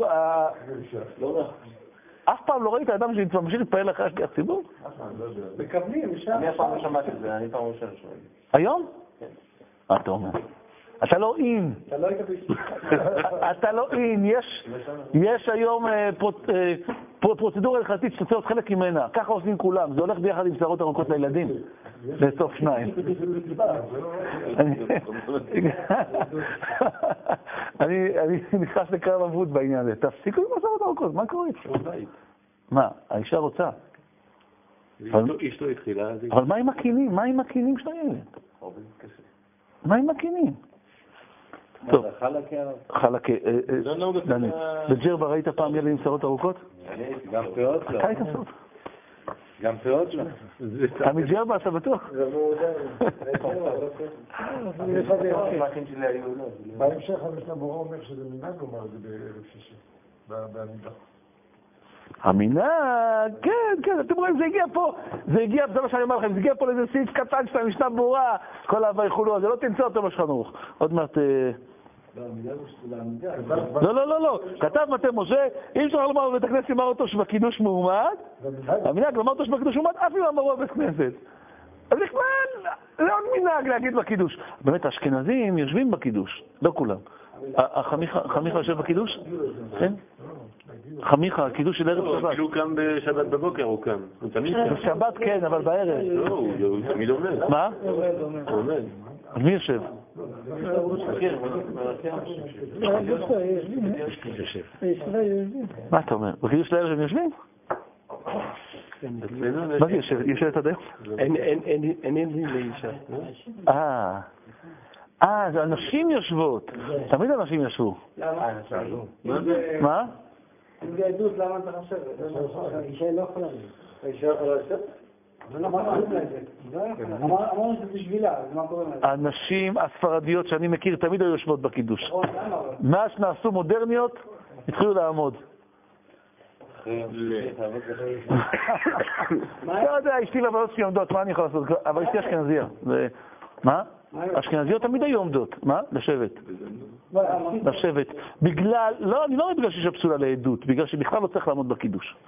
אף פעם לא ראית אדם שממשיך להתפעל אחרי השליח ציבור? מקבלים, משם. אני אף פעם לא שמעתי את זה, אני פעם ראשונה שואל. היום? כן. מה אתה אומר? אתה לא אין. אתה לא היית בישראל. אתה לא אין. יש היום פרוצדורה הלכתית שאתה צריך חלק ממנה. ככה עושים כולם. זה הולך ביחד עם שערות ארוכות לילדים. לסוף שניים. אני נכנס לקרב אבוד בעניין הזה. תפסיקו עם שערות ארוכות. מה קורה? מה? האישה רוצה. אשתו התחילה. אבל מה עם הכינים? מה עם הכינים של הילד? מה עם הכינים? טוב, חלקה, דני, בג'רבה ראית פעם ילד עם שערות ארוכות? גם פאות לא. אתה היית שערות? גם פאות לא. אתה מג'רבה, אתה בטוח? בהמשך המשנה ברורה אומר שזה מנהג לומר את זה בערב שישי, בעמידה. המנהג, כן, כן, אתם רואים, זה הגיע פה, זה הגיע, זה מה שאני אומר לכם, זה הגיע פה לאיזה סעיף קטן של המשנה ברורה, כל הוויכולו הזה, לא תמצא אותו בשולחן ערוך. עוד מעט... לא, לא, לא, לא, כתב מטה משה, אם אפשר לומר בבית הכנסת אמר אותו שבקידוש מעומד, המנהג לומר אותו שבקידוש מעומד, אף אם אמרו בבית כנסת. אז בכלל, זה עוד מנהג להגיד בקידוש. באמת, האשכנזים יושבים בקידוש, לא כולם. חמיכה יושב בקידוש? כן? חמיכה, קידוש של ערב שבת. כאילו קם בשבת בבוקר הוא קם. בשבת כן, אבל בערב. לא, הוא תמיד עומד. מה? הוא עומד. אז מי יושב? מה אתה אומר? בקידוש של הערב הם יושבים? מה זה יושבת עד היום? אין אין לאישה. אה, אה, זה אנשים יושבות. תמיד אנשים ישבו. למה? מה? אם זה עדות, למה אתה חושב? האישה לא יכולה לשבת. האישה יכולה לשבת? זה לא אמרנו שזה בשבילה, אז מה קורה לזה? הנשים הספרדיות שאני מכיר תמיד היו יושבות בקידוש. מה שנעשו מודרניות, התחילו לעמוד. לא יודע, אשתי והבנות שלי עומדות, מה אני יכול לעשות? אבל אשתי אשכנזיה. מה? אשכנזיות תמיד היו עומדות. מה? לשבת. לשבת. בגלל, לא, אני לא אומר בגלל שיש פסולה לעדות, בגלל שבכלל לא צריך לעמוד בקידוש.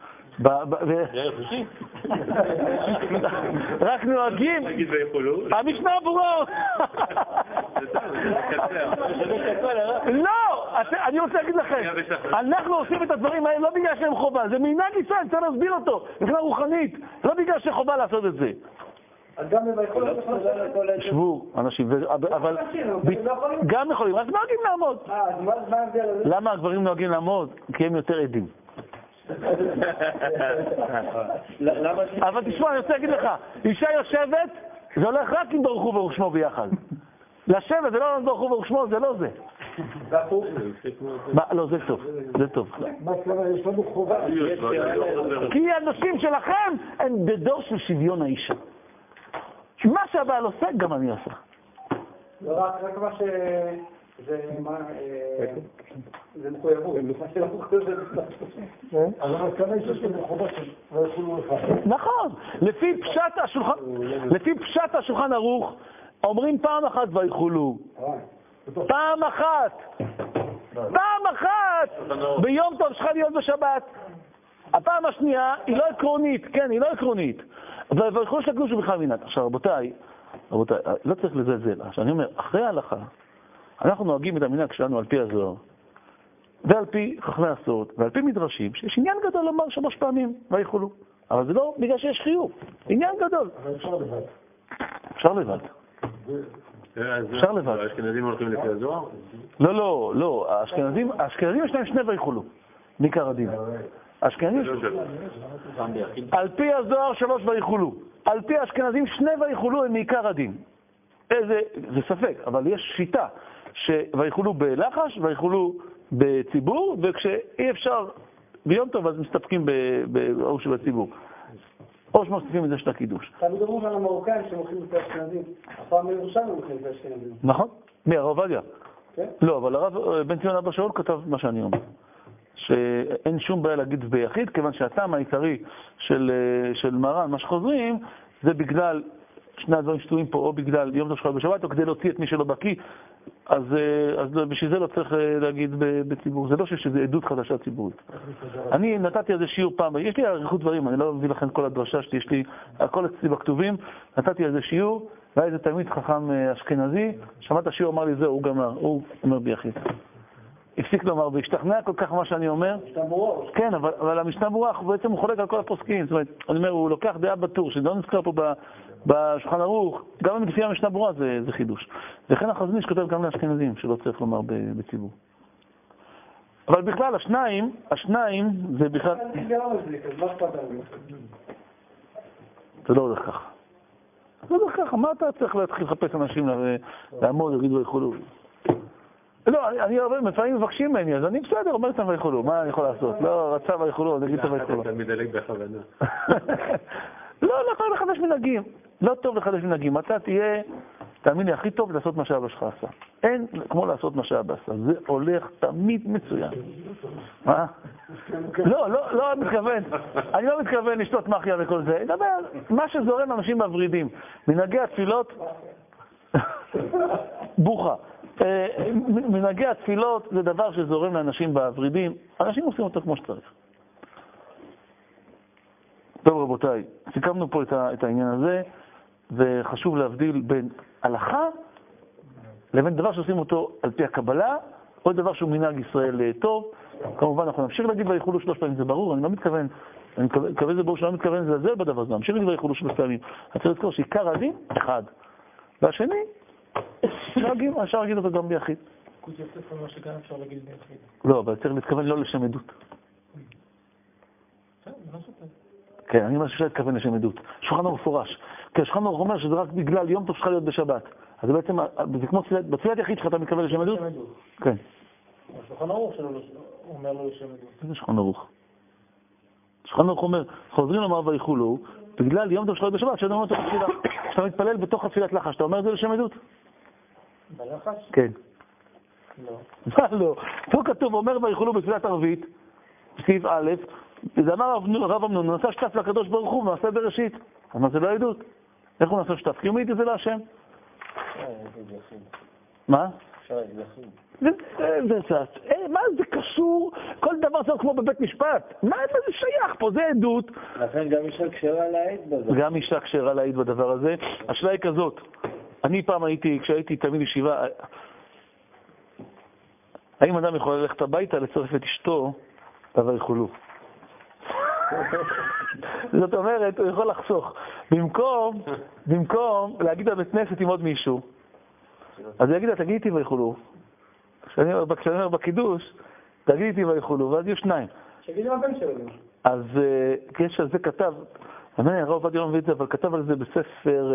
רק נוהגים. המשנה ברורה. לא, אני רוצה להגיד לכם, אנחנו עושים את הדברים האלה לא בגלל שהם חובה, זה מנהג ישראל, צריך להסביר אותו, מבחינה רוחנית, לא בגלל שחובה לעשות את זה. שבו, אנשים, אבל גם יכולים, רק נוהגים לעמוד. למה הגברים נוהגים לעמוד? כי הם יותר עדים. אבל תשמע, אני רוצה להגיד לך, אישה יושבת, זה הולך רק עם ברוך הוא וברוך שמו ביחד. לשבת, זה לא הולך ברוך הוא וברוך שמו, זה לא זה. לא, זה טוב, זה טוב. מה כלומר, יש לנו חובה? כי האנשים שלכם הם בדור של שוויון האישה. מה שהבעל עושה, גם אני עושה. לא, רק מה ש... זה מחויבות. אבל כמה יש לנו חובה שלא יכולו לך. נכון. לפי פשט השולחן ערוך, אומרים פעם אחת ויכולו. פעם אחת. פעם אחת. ביום טוב שלך להיות בשבת. הפעם השנייה היא לא עקרונית. כן, היא לא עקרונית. ויכולו של הקדוש הוא בכלל מינת. עכשיו, רבותיי, רבותיי, לא צריך לזלזל. עכשיו, אני אומר, אחרי ההלכה, אנחנו נוהגים את המנהג שלנו על פי הזוהר, ועל פי חכמי הסוד, ועל פי מדרשים, שיש עניין גדול לומר שלוש פעמים, ויכולו. אבל זה לא בגלל שיש חיוב. עניין גדול. אבל אפשר לבד. אפשר לבד. אפשר לבד. האשכנזים הולכים לפי הזוהר? לא, לא, לא. האשכנזים, האשכנזים יש להם שני ויכולו, מעיקר הדין. האשכנזים, על פי הזוהר שלוש ויכולו. על פי האשכנזים שני ויכולו הם מעיקר הדין. איזה, זה ספק, אבל יש שיטה שויכולו בלחש, ויכולו בציבור, וכשאי אפשר ביום טוב אז מסתפקים באור שבציבור. או שמוסיפים את זה של הקידוש. תמיד אומרים על המרוקאים שמוכרים את האשכנזים. הפעם ירושלים מוכרים את האשכנזים. נכון. מי, הרב עובדיה? כן. לא, אבל הרב בן ציון אבא שאול כתב מה שאני אומר. שאין שום בעיה להגיד ביחיד, כיוון שהטעם העיקרי של, של מרן, מה שחוזרים, זה בגלל שני הדברים שטועים פה, או בגלל יום טוב שחל בשבת, או כדי להוציא את מי שלא בקיא, אז, אז בשביל זה לא צריך להגיד בציבור. זה לא שיש איזו עדות חדשה ציבורית. אני נתתי איזה שיעור פעם, יש לי עריכות דברים, אני לא מביא לכם כל הדרשה שלי, יש לי הכל אצלי בכתובים, נתתי איזה שיעור, והיה איזה תלמיד חכם אשכנזי, שמע את השיעור, אמר לי זהו, הוא גמר, הוא אומר ביחיד. הפסיק לומר, והשתכנע כל כך מה שאני אומר. כן, אבל, אבל המשנה ברורה, בעצם הוא חולק על כל הפוסקים. זאת אומרת, אני אומר, הוא לוקח דעה בטור, שזה לא נזכר פה בשולחן ערוך, גם לפי המשנה ברורה זה, זה חידוש. וכן החזון איש כותב גם לאשכנזים, שלא צריך לומר בציבור. אבל בכלל, השניים, השניים זה בכלל... זה לא הולך ככה. זה לא הולך ככה, מה אתה צריך להתחיל לחפש אנשים לעמוד, להגיד ויכולו? לא, אני, אני הרבה, לפעמים מבקשים ממני, אז אני בסדר, אומר אותם ויכולו, מה אני יכול לעשות? לא, רצה ויכולו, נגיד את ויכולו. אתה מדלג בכוונה. לא, לא יכול לחדש מנהגים. לא טוב לחדש מנהגים. אתה תהיה, תאמין לי, הכי טוב לעשות מה שאבא שלך עשה. אין כמו לעשות מה שאבא עשה. זה הולך תמיד מצוין. מה? לא, לא, לא מתכוון. אני לא מתכוון לשתות מחיה וכל זה. דבר, מה שזורם אנשים מברידים. מנהגי התפילות, בוכה. מנהגי התפילות זה דבר שזורם לאנשים בוורידים, אנשים עושים אותו כמו שצריך. טוב רבותיי, סיכמנו פה את העניין הזה, וחשוב להבדיל בין הלכה לבין דבר שעושים אותו על פי הקבלה, או דבר שהוא מנהג ישראל טוב. כמובן אנחנו נמשיך להגיד ויכולו שלוש פעמים, זה ברור, אני לא מתכוון, אני מקווה זה ברור שאני לא מתכוון לזלזל בדבר הזה, נמשיך להגיד ויכולו שלוש פעמים. אני צריך לזכור שעיקר הדין, אחד. והשני, נהגים, אפשר להגיד אותו גם ביחיד. קוד יוסף אומר שגם אפשר להגיד ביחיד. לא, אבל צריך להתכוון לא לשם עדות. כן, אני אומר שאפשר להתכוון לשם עדות. שולחן ערוך מפורש. כי השולחן ערוך אומר שזה רק בגלל יום טוב שצריך להיות בשבת. אז זה בעצם, זה כמו בתפילת יחיד שלך אתה מתכוון לשם עדות? כן. השולחן ערוך שלו אומר לו לשם עדות. איזה שולחן ערוך? שולחן ערוך אומר, חוזרים לומר ויכולו, בגלל יום טוב שצריך להיות בשבת, שאתה אומר אותו בתפילה. כשאתה מתפלל בתוך התפילת לחש, אתה אומר את זה לשם עדות? בלחש? כן. לא. מה לא? פה כתוב, אומר ויכולו בתפילת ערבית, בסעיף א', זה אמר רב אמנון, הוא נעשה שטף לקדוש ברוך הוא, ונעשה בראשית. אז מה זה לא עדות? איך הוא נעשה שטף? כי הוא מעיד את זה להשם. מה? זה קצת. מה זה קשור? כל דבר זה כמו בבית משפט. מה זה שייך פה? זה עדות. לכן גם אישה כשרה להעיד בזה. גם אישה כשרה להעיד בדבר הזה. השאלה היא כזאת. אני פעם הייתי, כשהייתי תלמיד ישיבה, האם אדם יכול ללכת הביתה לצרף את אשתו ויכולו? זאת אומרת, הוא יכול לחסוך. במקום, במקום להגיד לבית כנסת עם עוד מישהו, אז הוא יגיד לה, תגיד איתי ויכולו. כשאני אומר בקידוש, תגיד איתי ויכולו, ואז יהיו שניים. שגיד עם הבן שלו. אז יש על זה כתב, אני הרב עובדיה לא מביא את זה, אבל כתב על זה בספר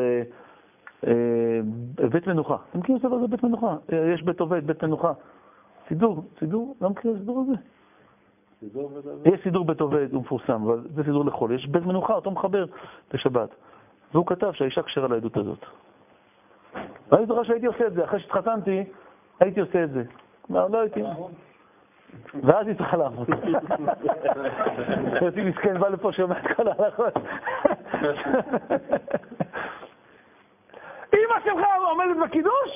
בית מנוחה. אתם מכירים ספר זה בית מנוחה? יש בית עובד, בית מנוחה. סידור, סידור, לא מכיר סידור הזה? יש סידור בית עובד, הוא מפורסם, אבל זה סידור לחול. יש בית מנוחה, אותו מחבר לשבת. והוא כתב שהאישה כשרה לעדות הזאת. ואני זוכר שהייתי עושה את זה, אחרי שהתחתנתי, הייתי עושה את זה. לא, לא הייתי. ואז היא צריכה לעמוד. הייתי מסכן, בא לפה שומע את כל ההלכות. אמא שלך עומדת בקידוש?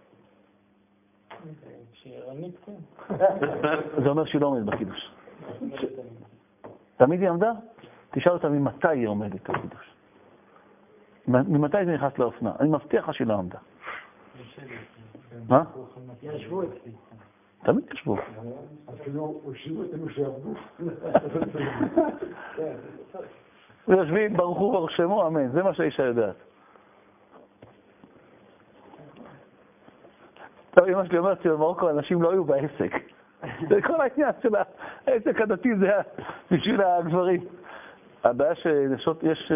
שירנית, כן. זה אומר שהיא לא עומדת בקידוש. תמיד היא עמדה? תשאל אותה ממתי היא עומדת בקידוש. ממתי זה נכנס לאופנה? אני מבטיח לך שהיא לא עמדה. מה? ישבו אצלי. תמיד ישבו. אפילו הושיבו את אלו שעבדו. ויושבים, ברוך הוא ברוך שמו, אמן. זה מה שהאישה יודעת. טוב, אמא שלי אומרת שבמרוקו אנשים לא היו בעסק. זה כל העניין של העסק הדתי, זה בשביל הגברים. הבעיה שנשות, יש...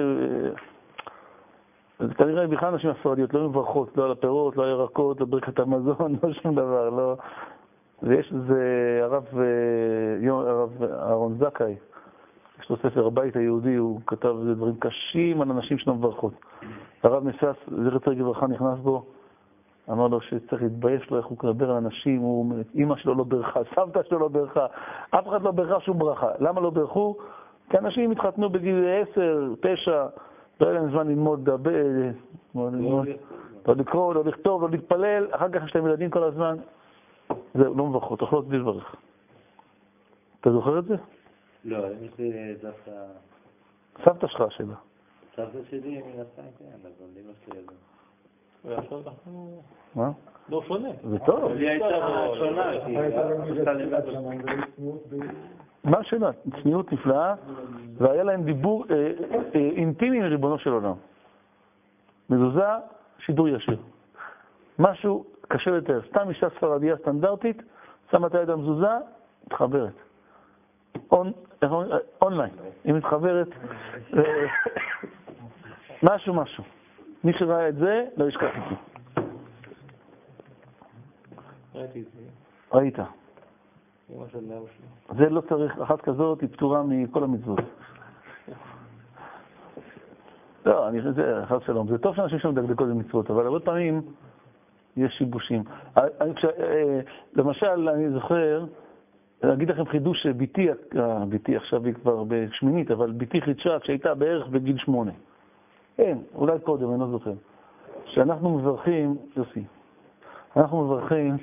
אז כנראה בכלל נשים הספרדיות לא מברכות, לא על הפירות, לא על ירקות, לא ברכת המזון, לא שום דבר, לא... ויש איזה הרב, הרב אהרון זכאי, יש לו ספר הבית היהודי, הוא כתב דברים קשים על אנשים שלא מברכות. הרב מסס, זכר צדיק לברכה, נכנס בו, אמר לו שצריך להתבייש לו איך הוא מדבר על אנשים, הוא, אמא שלו לא ברכה, סבתא שלו לא ברכה, אף אחד לא ברכה שום ברכה. למה לא ברכו? כי אנשים התחתנו בגיל עשר, תשע, לא היה להם זמן ללמוד, לא לקרוא, לא לכתוב, לא להתפלל, אחר כך יש להם ילדים כל הזמן. זהו, לא מברכות, אוכלות בלי לברך. אתה זוכר את זה? לא, יש לי דווקא... סבתא שלך שלה. סבתא שלי מן הסתם כן, אבל אמא שלי לא. ועכשיו אנחנו... מה? לא שונה. זה טוב. היא הייתה שונה, כי מה השאלה? צניעות נפלאה, והיה להם דיבור אינטימי מריבונו של עולם. מזוזה, שידור ישיר. משהו קשה לתאר. סתם אישה ספרדיה סטנדרטית, שמה את היד המזוזה, מתחברת. אונליין. היא מתחברת. משהו, משהו. מי שראה את זה, לא ישכח איתי. ראיתי את זה. ראית. אמא של נאו שלי. זה לא צריך, אחת כזאת היא פטורה מכל המצוות. לא, אני חושב שזה, חס שלום, זה טוב שאנשים שמדקדקות במצוות, אבל הרבה פעמים יש שיבושים. למשל, אני זוכר, אגיד לכם חידוש שביתי, ביתי עכשיו היא כבר בשמינית, אבל ביתי חידשה כשהייתה בערך בגיל שמונה. כן, אולי קודם, אני לא זוכר. שאנחנו מברכים, יוסי, אנחנו מברכים,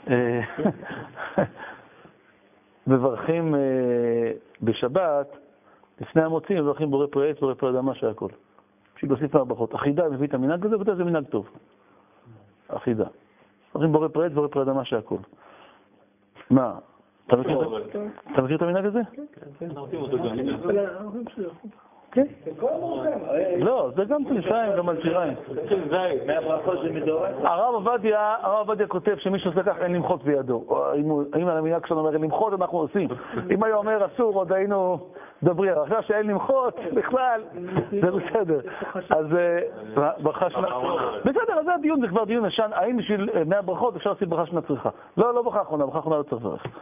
מברכים בשבת, לפני המוצאים, מברכים בורא פרי עץ, בורא פרי אדמה שהכל. בשביל להוסיף מהברכות. אחידה מביא את המנהג הזה, ואתה זה מנהג טוב. אחידה. מברכים בורא פרי עץ, בורא פרי אדמה שהכל. מה? אתה מכיר את המנהג הזה? כן, כן, נראים אותו גם. כן? לא, זה גם תלישיים, גם על שיריים. מהברכות זה מדורג? הרב עובדיה, הרב עובדיה כותב שמי שעושה כך אין למחות בידו. אם על המנהג שלנו אומר למחות, אנחנו עושים. אם היה אומר אסור, עוד היינו דברי. עכשיו שאין למחות, בכלל, זה בסדר. אז ברכה שנה... בסדר, אז זה הדיון, זה כבר דיון ישן. האם בשביל מהברכות אפשר לעשות ברכה שנה צריכה? לא, לא ברכה אחרונה, ברכה אחרונה לא צריך לברך.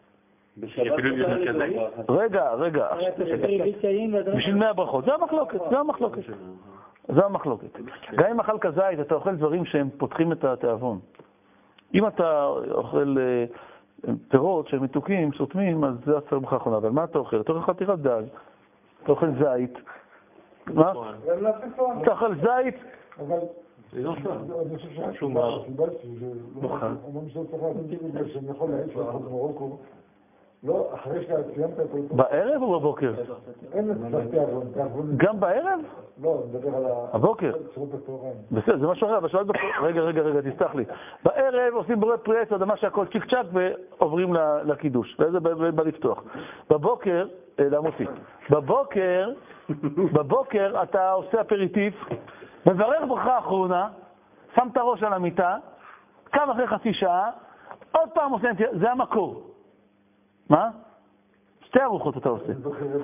רגע, רגע. בשביל מאה ברכות, זה המחלוקת, זה המחלוקת. זה המחלוקת. גם אם אכל כזית, אתה אוכל דברים שהם פותחים את התיאבון. אם אתה אוכל פירות שהם מתוקים, סותמים, אז זה צריך ברכה אחרונה. אבל מה אתה אוכל? אתה אוכל חתיכת דג, אתה אוכל זית. מה? אתה אוכל זית. אבל אני חושב שהסיבה שזה לא משהו צריך להגיד שאני יכול להעיד שאנחנו במרוקו לא, אחרי שציינת את אותו... בערב או בבוקר? אין לצלח תיאבון. גם בערב? לא, אני מדבר על הבוקר. שירות הצהריים. בסדר, זה משהו אחר, אבל שואל בקור... רגע, רגע, רגע, תסלח לי. בערב עושים בורא פרי עץ, אדמה שהכל צ'יק צ'ק ועוברים לקידוש. וזה בא לפתוח. בבוקר, למוציא. בבוקר, בבוקר אתה עושה אפריטיף, מברך ברכה אחרונה, שם את הראש על המיטה, קם אחרי חצי שעה, עוד פעם עושה, זה המקור. מה? שתי ארוחות אתה עושה.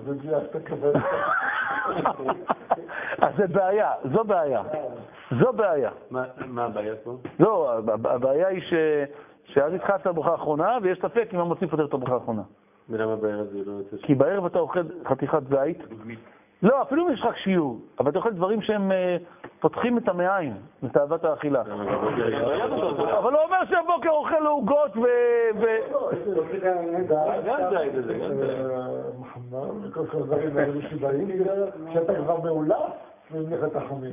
אז זה בעיה, זו בעיה. זו בעיה. מה הבעיה פה? לא, הבעיה היא שאז התחלת את הברכה האחרונה, ויש ספק אם המוציא פותר את הברכה האחרונה. ולמה בערב זה לא יוצא? כי בערב אתה אוכל חתיכת זית. לא, אפילו אם יש לך שיעור, אבל אתה אוכל דברים שהם פותחים את המעיים, את אהבת האכילה. אבל הוא אומר שהבוקר אוכל עוגות ו... גם זה היית זה, גם זה. מחמר, וכל כל דברים האלה שבאים, שאתה כבר מעולה, ומלכת החמים.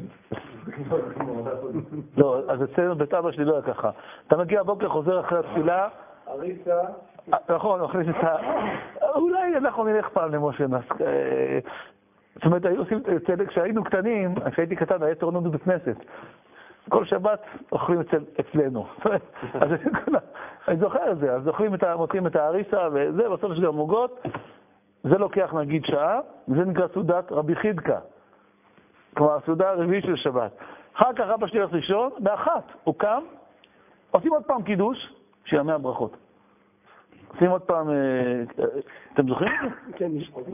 לא, אז אצלנו בית אבא שלי לא היה ככה. אתה מגיע הבוקר, חוזר אחרי התפילה... אריסה... נכון, אוכלים את ה... אולי אנחנו נלך פעם למשה נס... זאת אומרת, כשהיינו קטנים, כשהייתי קטן, היה תורנות בבית כנסת. כל שבת אוכלים אצלנו. אז אני זוכר את זה, אז מוצאים את האריסה וזה, בסוף יש גם עוגות. זה לוקח נגיד שעה, זה נקרא סעודת רבי חידקה. כלומר, הסעודה הרביעית של שבת. אחר כך אבא שלי הולך ראשון, באחת הוא קם, עושים עוד פעם קידוש, שימי הברכות. עושים עוד פעם, אתם זוכרים את זה? כן,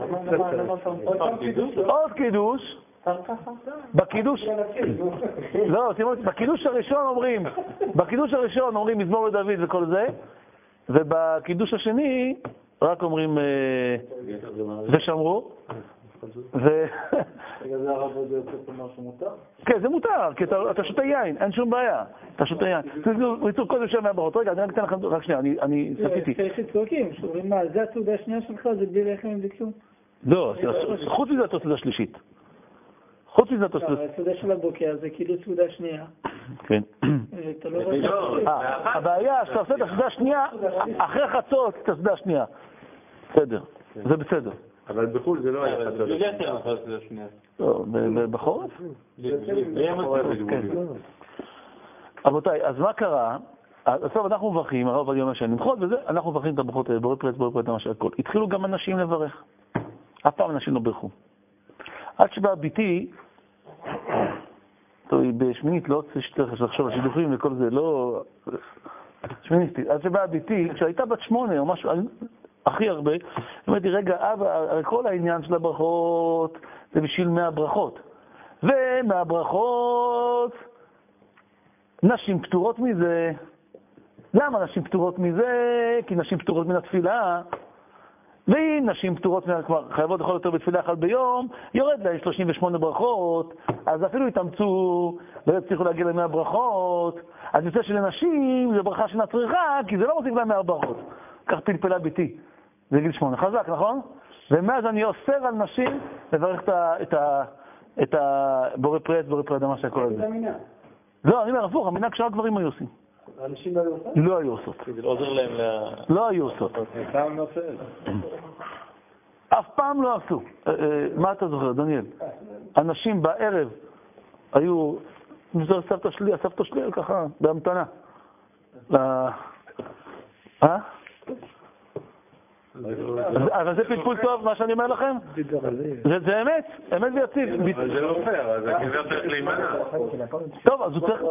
עוד קידוש, בקידוש, לא, בקידוש הראשון אומרים, בקידוש הראשון אומרים מזמור לדוד וכל זה, ובקידוש השני רק אומרים ושמרו. ו... רגע, זה הרב הזה יוצא פה משהו מותר? כן, זה מותר, כי אתה שותה יין, אין שום בעיה. אתה שותה יין. ויצור קודם שם מהברות. רגע, אני רק אתן לכם, רק שנייה, אני ספיתי. צריך לצורקים, שאומרים מה, זה הצעודה השנייה שלך, זה בלי לחם בלי כלום? לא, חוץ מזה את הצעודה השלישית. חוץ מזה את הצעודה... הצעודה של הבוקר זה כאילו צעודה שנייה. כן. אתה לא רוצה... הבעיה שאתה עושה את הצעודה השנייה, אחרי חצות את הצעודה השנייה. בסדר, זה בסדר. אבל בחו"ל זה לא היה חצות. זה יותר אחת זה השנייה. לא, בחורף? רבותיי, אז מה קרה? עכשיו אנחנו מברכים, הרב עובדיה אומר שאני למחות וזה, אנחנו מברכים את הברכות האלה, בורא פרץ, בורא פרץ, מה שהכל. התחילו גם אנשים לברך. אף פעם אנשים לא ברכו. עד שבא ביתי, טוב, בשמינית לא צריך לחשוב על שידוכים וכל זה, לא... שמיניסטית. עד שבא ביתי, כשהייתה בת שמונה או משהו, הכי הרבה, אמרתי, רגע, אבא, כל העניין של הברכות זה בשביל מאה ברכות. ומהברכות, נשים פטורות מזה. למה נשים פטורות מזה? כי נשים פטורות מן התפילה. ואם נשים פטורות, כלומר, חייבות לכל יותר בתפילה אחת ביום, יורד להן שלושים ושמונה ברכות, אז אפילו התאמצו, ולא הצליחו להגיע למאה ברכות, אז יוצא שלנשים זה ברכה שאינה צריכה, כי זה לא מוסיף להם מאה ברכות. כך פלפלה ביתי, זה גיל שמונה, חזק, נכון? ומאז אני אוסר על נשים לברך את ה... את הבורא פרץ, בורא פרץ, מה שהכל הזה. לא, אני אומר, הפוך, המנהג שאר גברים היו עושים. אנשים לא היו עושים? לא היו עושות. זה לא עוזר להם ל... לא היו עושות. פעם לא עושה. אף פעם לא עשו. מה אתה זוכר, דניאל? אנשים בערב היו, הסבתא שלי, הסבתא שלי, ככה, בהמתנה. אה? אבל זה פלפול טוב, מה שאני אומר לכם? זה אמת, אמת ויציב. אבל זה לא פייר, אז הגבר צריך להימנע. טוב, אז הוא צריך...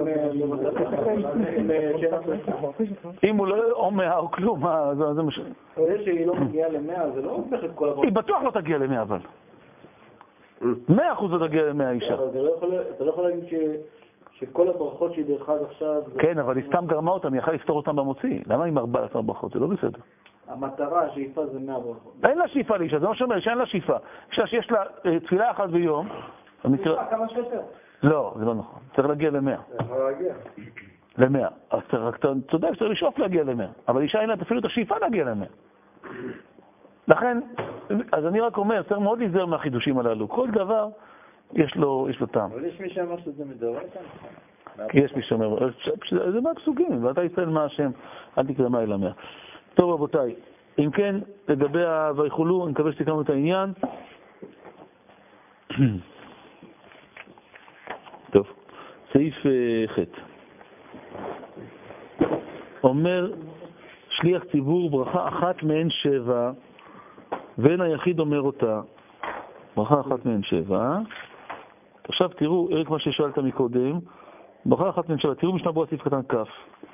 אם הוא לא אומר או כלום, זה משהו. זה שהיא לא מגיעה למאה, זה לא הופך את כל הברכות. היא בטוח לא תגיע למאה, אבל. מאה אחוז לא תגיע למאה אישה. אתה לא יכול להגיד שכל הברכות שהיא דרך עכשיו... כן, אבל היא סתם גרמה אותם, היא יכולה לפתור אותם במוציא. למה עם ארבע עשרה ברכות? זה לא בסדר. המטרה, השאיפה זה מאה ברכות. אין לה שאיפה לאישה, זה מה שאומר, שאין לה שאיפה. כשיש לה תפילה אחת ביום... שאיפה, כמה שיותר. לא, זה לא נכון. צריך להגיע למאה. יכול להגיע. למאה. אז אתה צודק, צריך לשאוף להגיע למאה. אבל אישה אין לה אפילו את השאיפה להגיע למאה. לכן, אז אני רק אומר, צריך מאוד להיזהר מהחידושים הללו. כל דבר יש לו, יש לו טעם. אבל יש מי שאמר שזה מדאורייתא? יש מי שאומר, זה מהפסוקים, ואתה ישראל מה השם, אל תקרא מה אל המאה. טוב רבותיי, אם כן, לגבי ה"ויחולו", אני מקווה שתקרנו את העניין. טוב, סעיף ח' אומר שליח ציבור ברכה אחת מהן שבע, ואין היחיד אומר אותה. ברכה אחת מהן שבע. עכשיו תראו, אריק מה ששאלת מקודם, ברכה אחת מהן שבע, תראו משנה ברורה סעיף קטן כ'.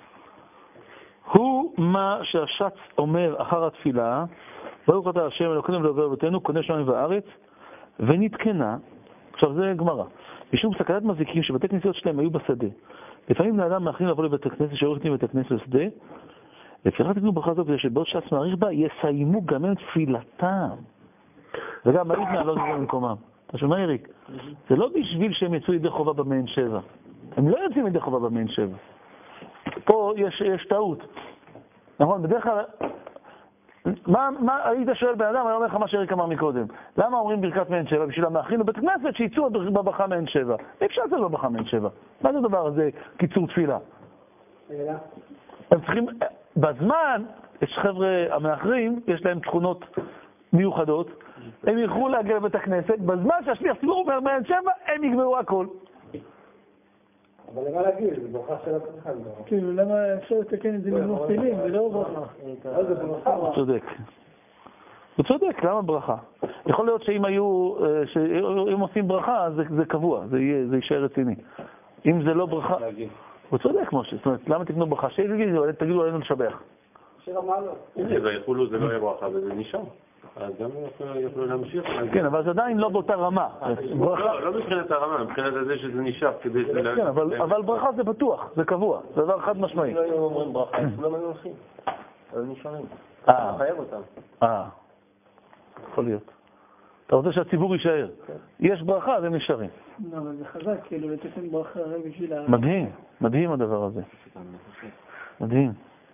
הוא מה שהשץ אומר אחר התפילה, ברוך אתה השם אלוקינו ולאלוהי אבותינו, קונה שמיים וארץ, ונתקנה. עכשיו זה גמרא. משום סכנת מזיקים שבתי כנסיות שלהם היו בשדה. לפעמים בני אדם מאחרים לבוא לבית הכנסת, שעורכים בית הכנסת לשדה, לפיכך תקנו ברכה זו כדי שבעוד שץ מעריך בה, יסיימו גם הם תפילתם. וגם מעריך מעלות את זה במקומם. אתה שומע אריק? זה לא בשביל שהם יצאו ידי חובה במעין שבע. הם לא יוצאים ידי חובה במעין שבע. פה יש, יש טעות. נכון, בדרך כלל, מה, מה, היית שואל בן אדם, אני אומר לך מה שאריק אמר מקודם. למה אומרים ברכת מעין שבע? בשביל המאחרים בבית הכנסת שיצאו בברכה מעין שבע. אפשר לצאת בברכה מעין שבע. מה זה הדבר הזה? קיצור תפילה. הם צריכים, בזמן, יש חבר'ה המאחרים, יש להם תכונות מיוחדות, הם ילכו להגיע לבית הכנסת, בזמן שהשליח ציבור אומר מעין שבע, הם יגמרו הכל. אבל למה להגיד? זה ברכה של הפתחה. כאילו, למה אפשר לתקן את זה מגמור תהילים? זה לא ברכה. הוא צודק. הוא צודק, למה ברכה? יכול להיות שאם היו, שאם עושים ברכה, זה קבוע, זה יישאר רציני. אם זה לא ברכה... הוא צודק, משה. זאת אומרת, למה תקנו ברכה? תגידו עלינו לשבח. שיר המעלות. זה ויחולו, זה לא יהיה ברכה, וזה נשאר. אז גם יכולו להמשיך. כן, אבל זה עדיין לא באותה רמה. לא, לא מבחינת הרמה, מבחינת הזה שזה נשאר כדי... כן, אבל ברכה זה בטוח, זה קבוע, זה דבר חד משמעי. לא היו אומרים ברכה, כולם היו הולכים. היו נשארים. אה. חייב אותם. אה, יכול להיות. אתה רוצה שהציבור יישאר. יש ברכה, אז הם נשארים. לא, אבל זה חזק, כאילו, לתת ברכה רק בשביל ה... מדהים, מדהים הדבר הזה. מדהים.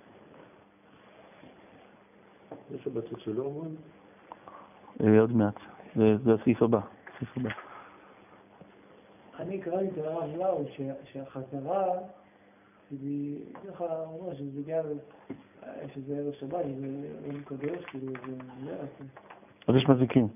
יש שבתות שלא אומרים? עוד מעט. זה הסעיף הבא. הסעיף הבא. אני קראתי את הרב לאו שהחזרה, ככה אומר שזה גם, שזה ערב שבת, זה יום קדוש, כאילו זה... אז יש מזיקים.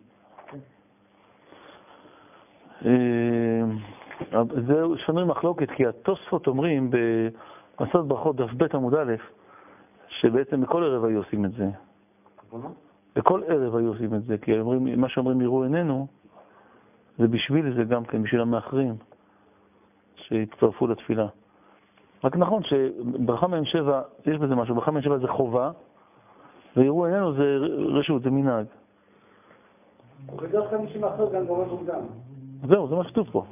זה שנוי מחלוקת, כי התוספות אומרים במסעות ברכות דף ב' עמוד א', שבעצם בכל ערב היו עושים את זה. בכל ערב היו עושים את זה, כי מה שאומרים יראו עינינו, זה בשביל זה גם כן, בשביל המאחרים שהצטרפו לתפילה. רק נכון שברכה מעין שבע, יש בזה משהו, ברכה מעין שבע זה חובה, ויראו עינינו זה רשות, זה מנהג. ובדרך כלל מישהו מאחר גם גורם מוקדם. זהו, זה מה שכתוב פה.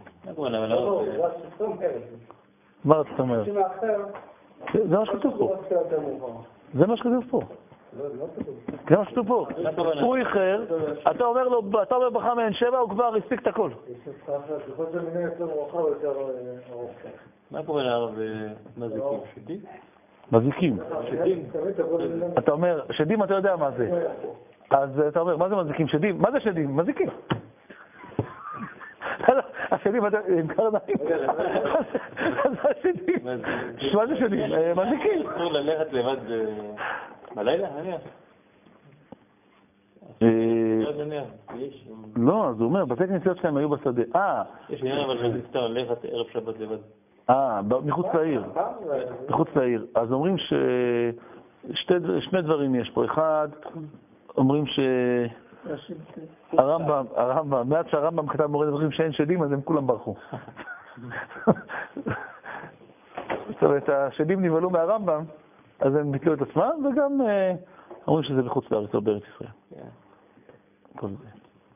מה רצית אומר? זה מה שכתוב פה. זה מה שכתוב פה. זה מה שכתוב פה. הוא איחר, אתה אומר לו, אתה אומר ברכה מעין שבע, הוא כבר הספיק את הכל. מה קורה לערב מזיקים? שדים? מזיקים. שדים? אתה אומר, שדים אתה יודע מה זה. אז אתה אומר, מה זה מזיקים? שדים? מה זה שדים? מזיקים. השדים, הם קרניים. אז זה השדים. מה זה שדים? מזיקים. אסור ללכת לבד בלילה? לא, אז הוא אומר, בתי כנסיות שלהם היו בשדה. אה. יש עניין אבל מזיק סתם ללכת ערב שבת לבד. אה, מחוץ לעיר. מחוץ לעיר. אז אומרים ששני דברים יש פה. אחד, אומרים ש... הרמב"ם, הרמב"ם, מעט שהרמב"ם כתב מורה דברים שאין שדים, אז הם כולם ברחו. זאת אומרת, השדים נבהלו מהרמב"ם, אז הם ביטלו את עצמם, וגם אומרים שזה בחוץ לארץ או בארץ ישראל. כל זה.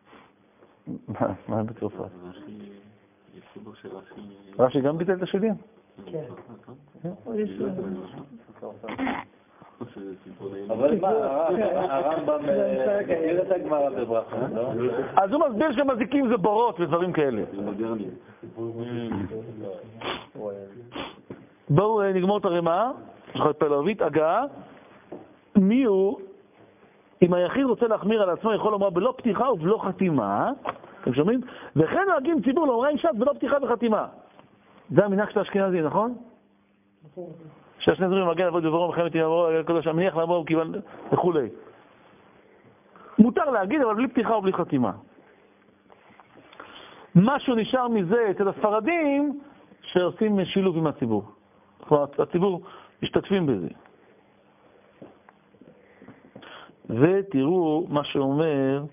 מה הם בצרפת? רש"י גם ביטל את השדים? כן. אבל מה, הרמב"ם ירד הגמרא בברכה, לא? אז הוא מסביר שמזיקים זה בורות ודברים כאלה. בואו נגמור את הרמה, יש לך את פלרבית, הגעה. מי הוא, אם היחיד רוצה להחמיר על עצמו, יכול לומר בלא פתיחה ובלא חתימה, אתם שומעים? וכן נוהגים ציבור לאומרה עם שעת בלא פתיחה וחתימה. זה המנהג של האשכנזים, נכון? שהשני דברים מגן עבוד בברום מלחמת עם עברו הקדוש המניח לעבור כיוון וכולי. מותר להגיד אבל בלי פתיחה ובלי חתימה. משהו נשאר מזה אצל הספרדים שעושים שילוב עם הציבור. הציבור משתתפים בזה. ותראו מה שאומר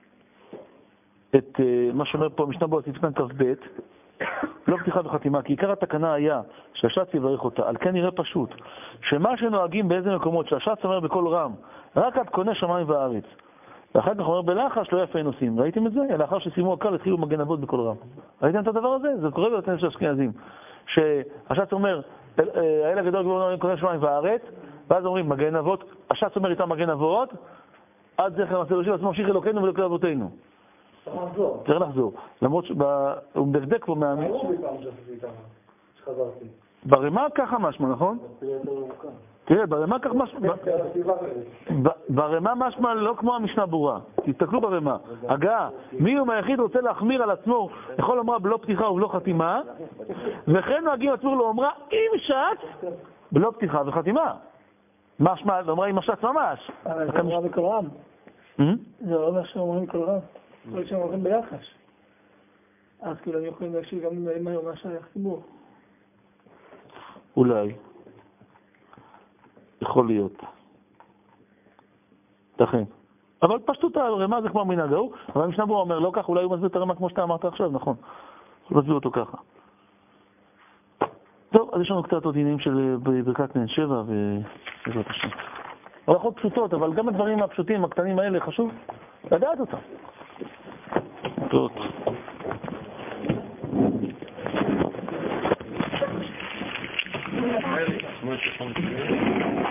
את מה שאומר פה משנה בו סיפקן כ"ב, לא פתיחה וחתימה, כי עיקר התקנה היה שהשץ יברך אותה. על כן נראה פשוט שמה שנוהגים באיזה מקומות שהשץ אומר בכל רם רק עד קונה שמיים וארץ, ואחר כך אומר בלחש לא יפה נוסעים. ראיתם את זה? לאחר שסיימו הקל התחילו מגן אבות בכל רם. ראיתם את הדבר הזה? זה קורה בבתי של אשכנזים, שהשץ אומר האל הגדול גדול קונה שמיים וארץ, ואז אומרים מגן אבות, השץ אומר איתם מגן אבות עד זכר מעשה בראשית, אז ממשיך אלוקינו ואלוקי אבותינו. צריך לחזור, למרות שהוא מדקדק פה מהמי... ברמה ככה משמע, נכון? תראה, ברמה ככה משמע... ברמה משמע לא כמו המשנה ברורה. תסתכלו ברמה. הגעה, מי הוא מהיחיד רוצה להחמיר על עצמו, יכול לומר בלא פתיחה ובלא חתימה, וכן נוהגים עצמו לאומרה עם שץ, בלא פתיחה וחתימה. משמע, לאומרה עם השץ ממש. אבל זה אומרה בכל רם. זה לא אומר שאומרים בכל רם. כל שהם אומרים ביחש. אז כאילו הם יכולים להקשיב גם אם היום מה שייך ציבור. אולי. יכול להיות. תכן. אבל פשטות הרמה זה כמו מנהג ההוא, אבל המשנה ברורה אומר לא כך, אולי הוא מסביר את הרמה כמו שאתה אמרת עכשיו, נכון. הוא מסביר אותו ככה. טוב, אז יש לנו קצת עוד עניינים של ברכת מעין שבע ובעזרת השם. הלכות פשוטות, אבל גם הדברים הפשוטים, הקטנים האלה, חשוב לדעת אותם. טוב. Really?